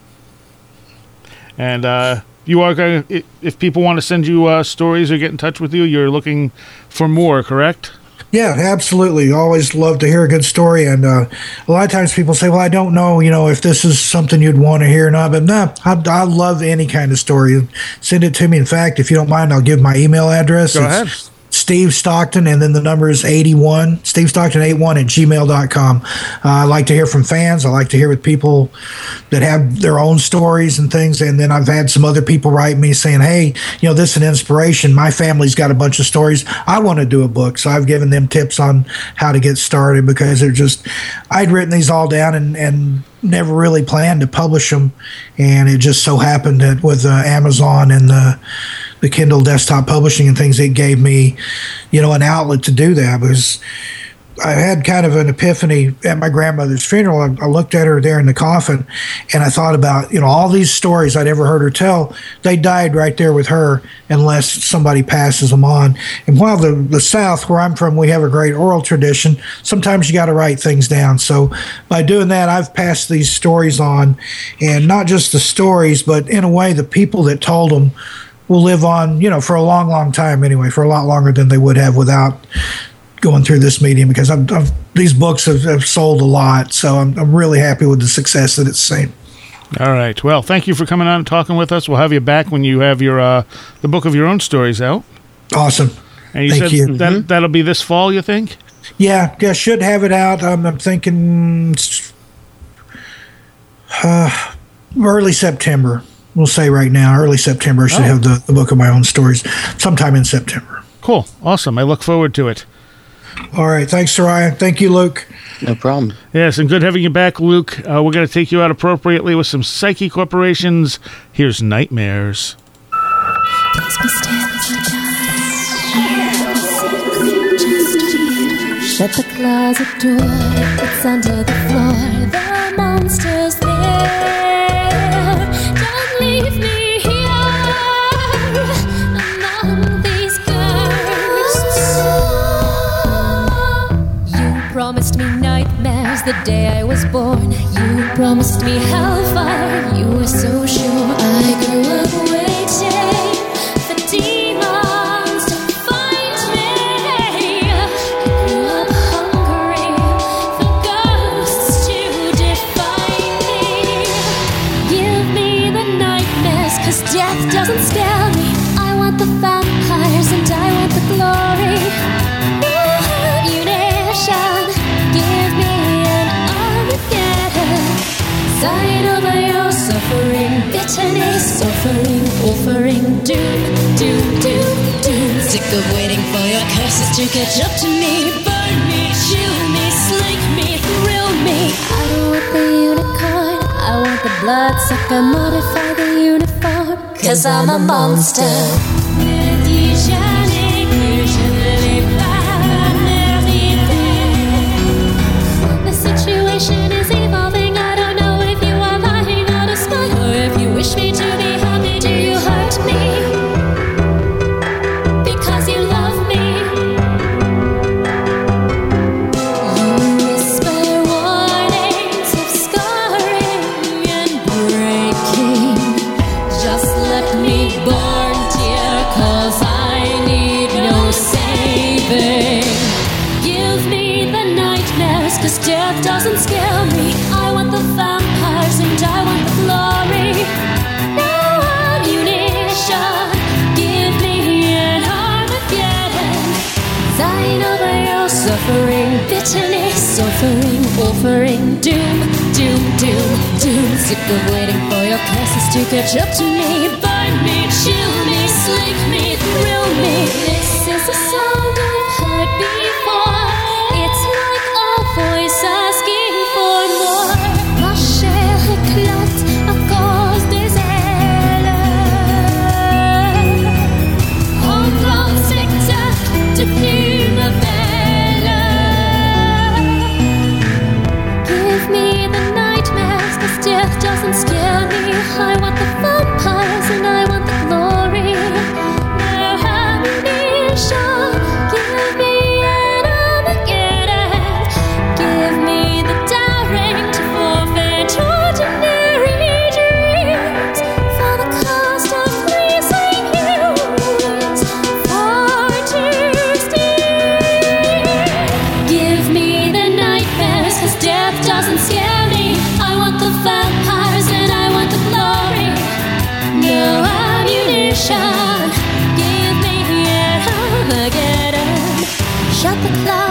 and uh, you are going. If people want to send you uh, stories or get in touch with you, you're looking for more, correct? Yeah, absolutely. Always love to hear a good story, and uh, a lot of times people say, "Well, I don't know, you know, if this is something you'd want to hear or not." But no, I, I love any kind of story. Send it to me. In fact, if you don't mind, I'll give my email address. Go it's ahead. Steve Stockton, and then the number is eighty-one, Steve Stockton eighty-one at gmail dot com. Uh, I like to hear from fans. I like to hear with people that have their own stories and things. And then I've had some other people write me saying, hey, you know, this is an inspiration. My family's got a bunch of stories. I want to do a book. So I've given them tips on how to get started, because they're just, I'd written these all down and, and never really planned to publish them. And it just so happened that with uh, Amazon and the the Kindle desktop publishing and things, it gave me, you know, an outlet to do that. Because I had kind of an epiphany at my grandmother's funeral. I, I looked at her there in the coffin, and I thought about, you know, all these stories I'd ever heard her tell. They died right there with her unless somebody passes them on. And while the, the South, where I'm from, we have a great oral tradition, sometimes you got to write things down. So by doing that, I've passed these stories on, and not just the stories, but in a way, the people that told them will live on, you know, for a long, long time anyway, for a lot longer than they would have without going through this medium, because I've, I've, these books have, have sold a lot. So I'm, I'm really happy with the success that it's seen. All right. Well, thank you for coming on and talking with us. We'll have you back when you have your uh, the book of your own stories out. Awesome. And you Thank said you. that, that'll be this fall, you think? Yeah, yeah, should have it out. Um, I'm thinking uh, early September. We'll say right now, early September, I should oh. have the, the book of my own stories sometime in September. Cool. Awesome. I look forward to it. All right. Thanks, Soraya. Thank you, Luke. No problem. Yes, and good having you back, Luke. Uh, we're going to take you out appropriately with some Psyche Corporations. Here's Nightmares. Shut the closet door, it's under the floor, the monster's there. Don't leave me here among these ghosts. You promised me nightmares the day I was born. You promised me hellfire, you were so sure. I grew up waiting for demons to find me. I grew up hungry for ghosts to define me. Give me the nightmares, 'cause death doesn't scare me. I want the vampires and I want the glory. Munition, give me an Armageddon. Sign over your suffering, bitterness, suffering, offering, doom, doom, doom, doom. Sick of waiting for your curses to catch up to me. Burn me, chew me, slink me, thrill me. I don't want the unicorn, I want the bloodsucker, modify the uniform, 'cause I'm a monster. The situation is evolving. I don't know if you are lying on a spot or if you wish me to be happy. Do you hurt me because you love me? You whisper warnings of scarring and breaking. Just let me burn, dear Sighing over your suffering, bitterness, offering, offering, doom, doom, doom, doom. Sick of waiting for your curses to catch up to me. Burn me, chill me, slake me, thrill me. This is a sound I've heard before. It's like a voice asking for more. Ma chair éclate à cause des ailes. En grand spectacle de plumes belles. Give me the nightmares, 'cause death doesn't scare me. I want the vampires and I want the glory. No ammunition. Give me an Armageddon. Give me the daring to forfeit ordinary dreams. For the cost of pleasing you is far too steep. Give me the nightmares, 'cause death doesn't scare me. I want the vampires and I want the glory. No ammunition. Give me an Armageddon. Shut the cloud.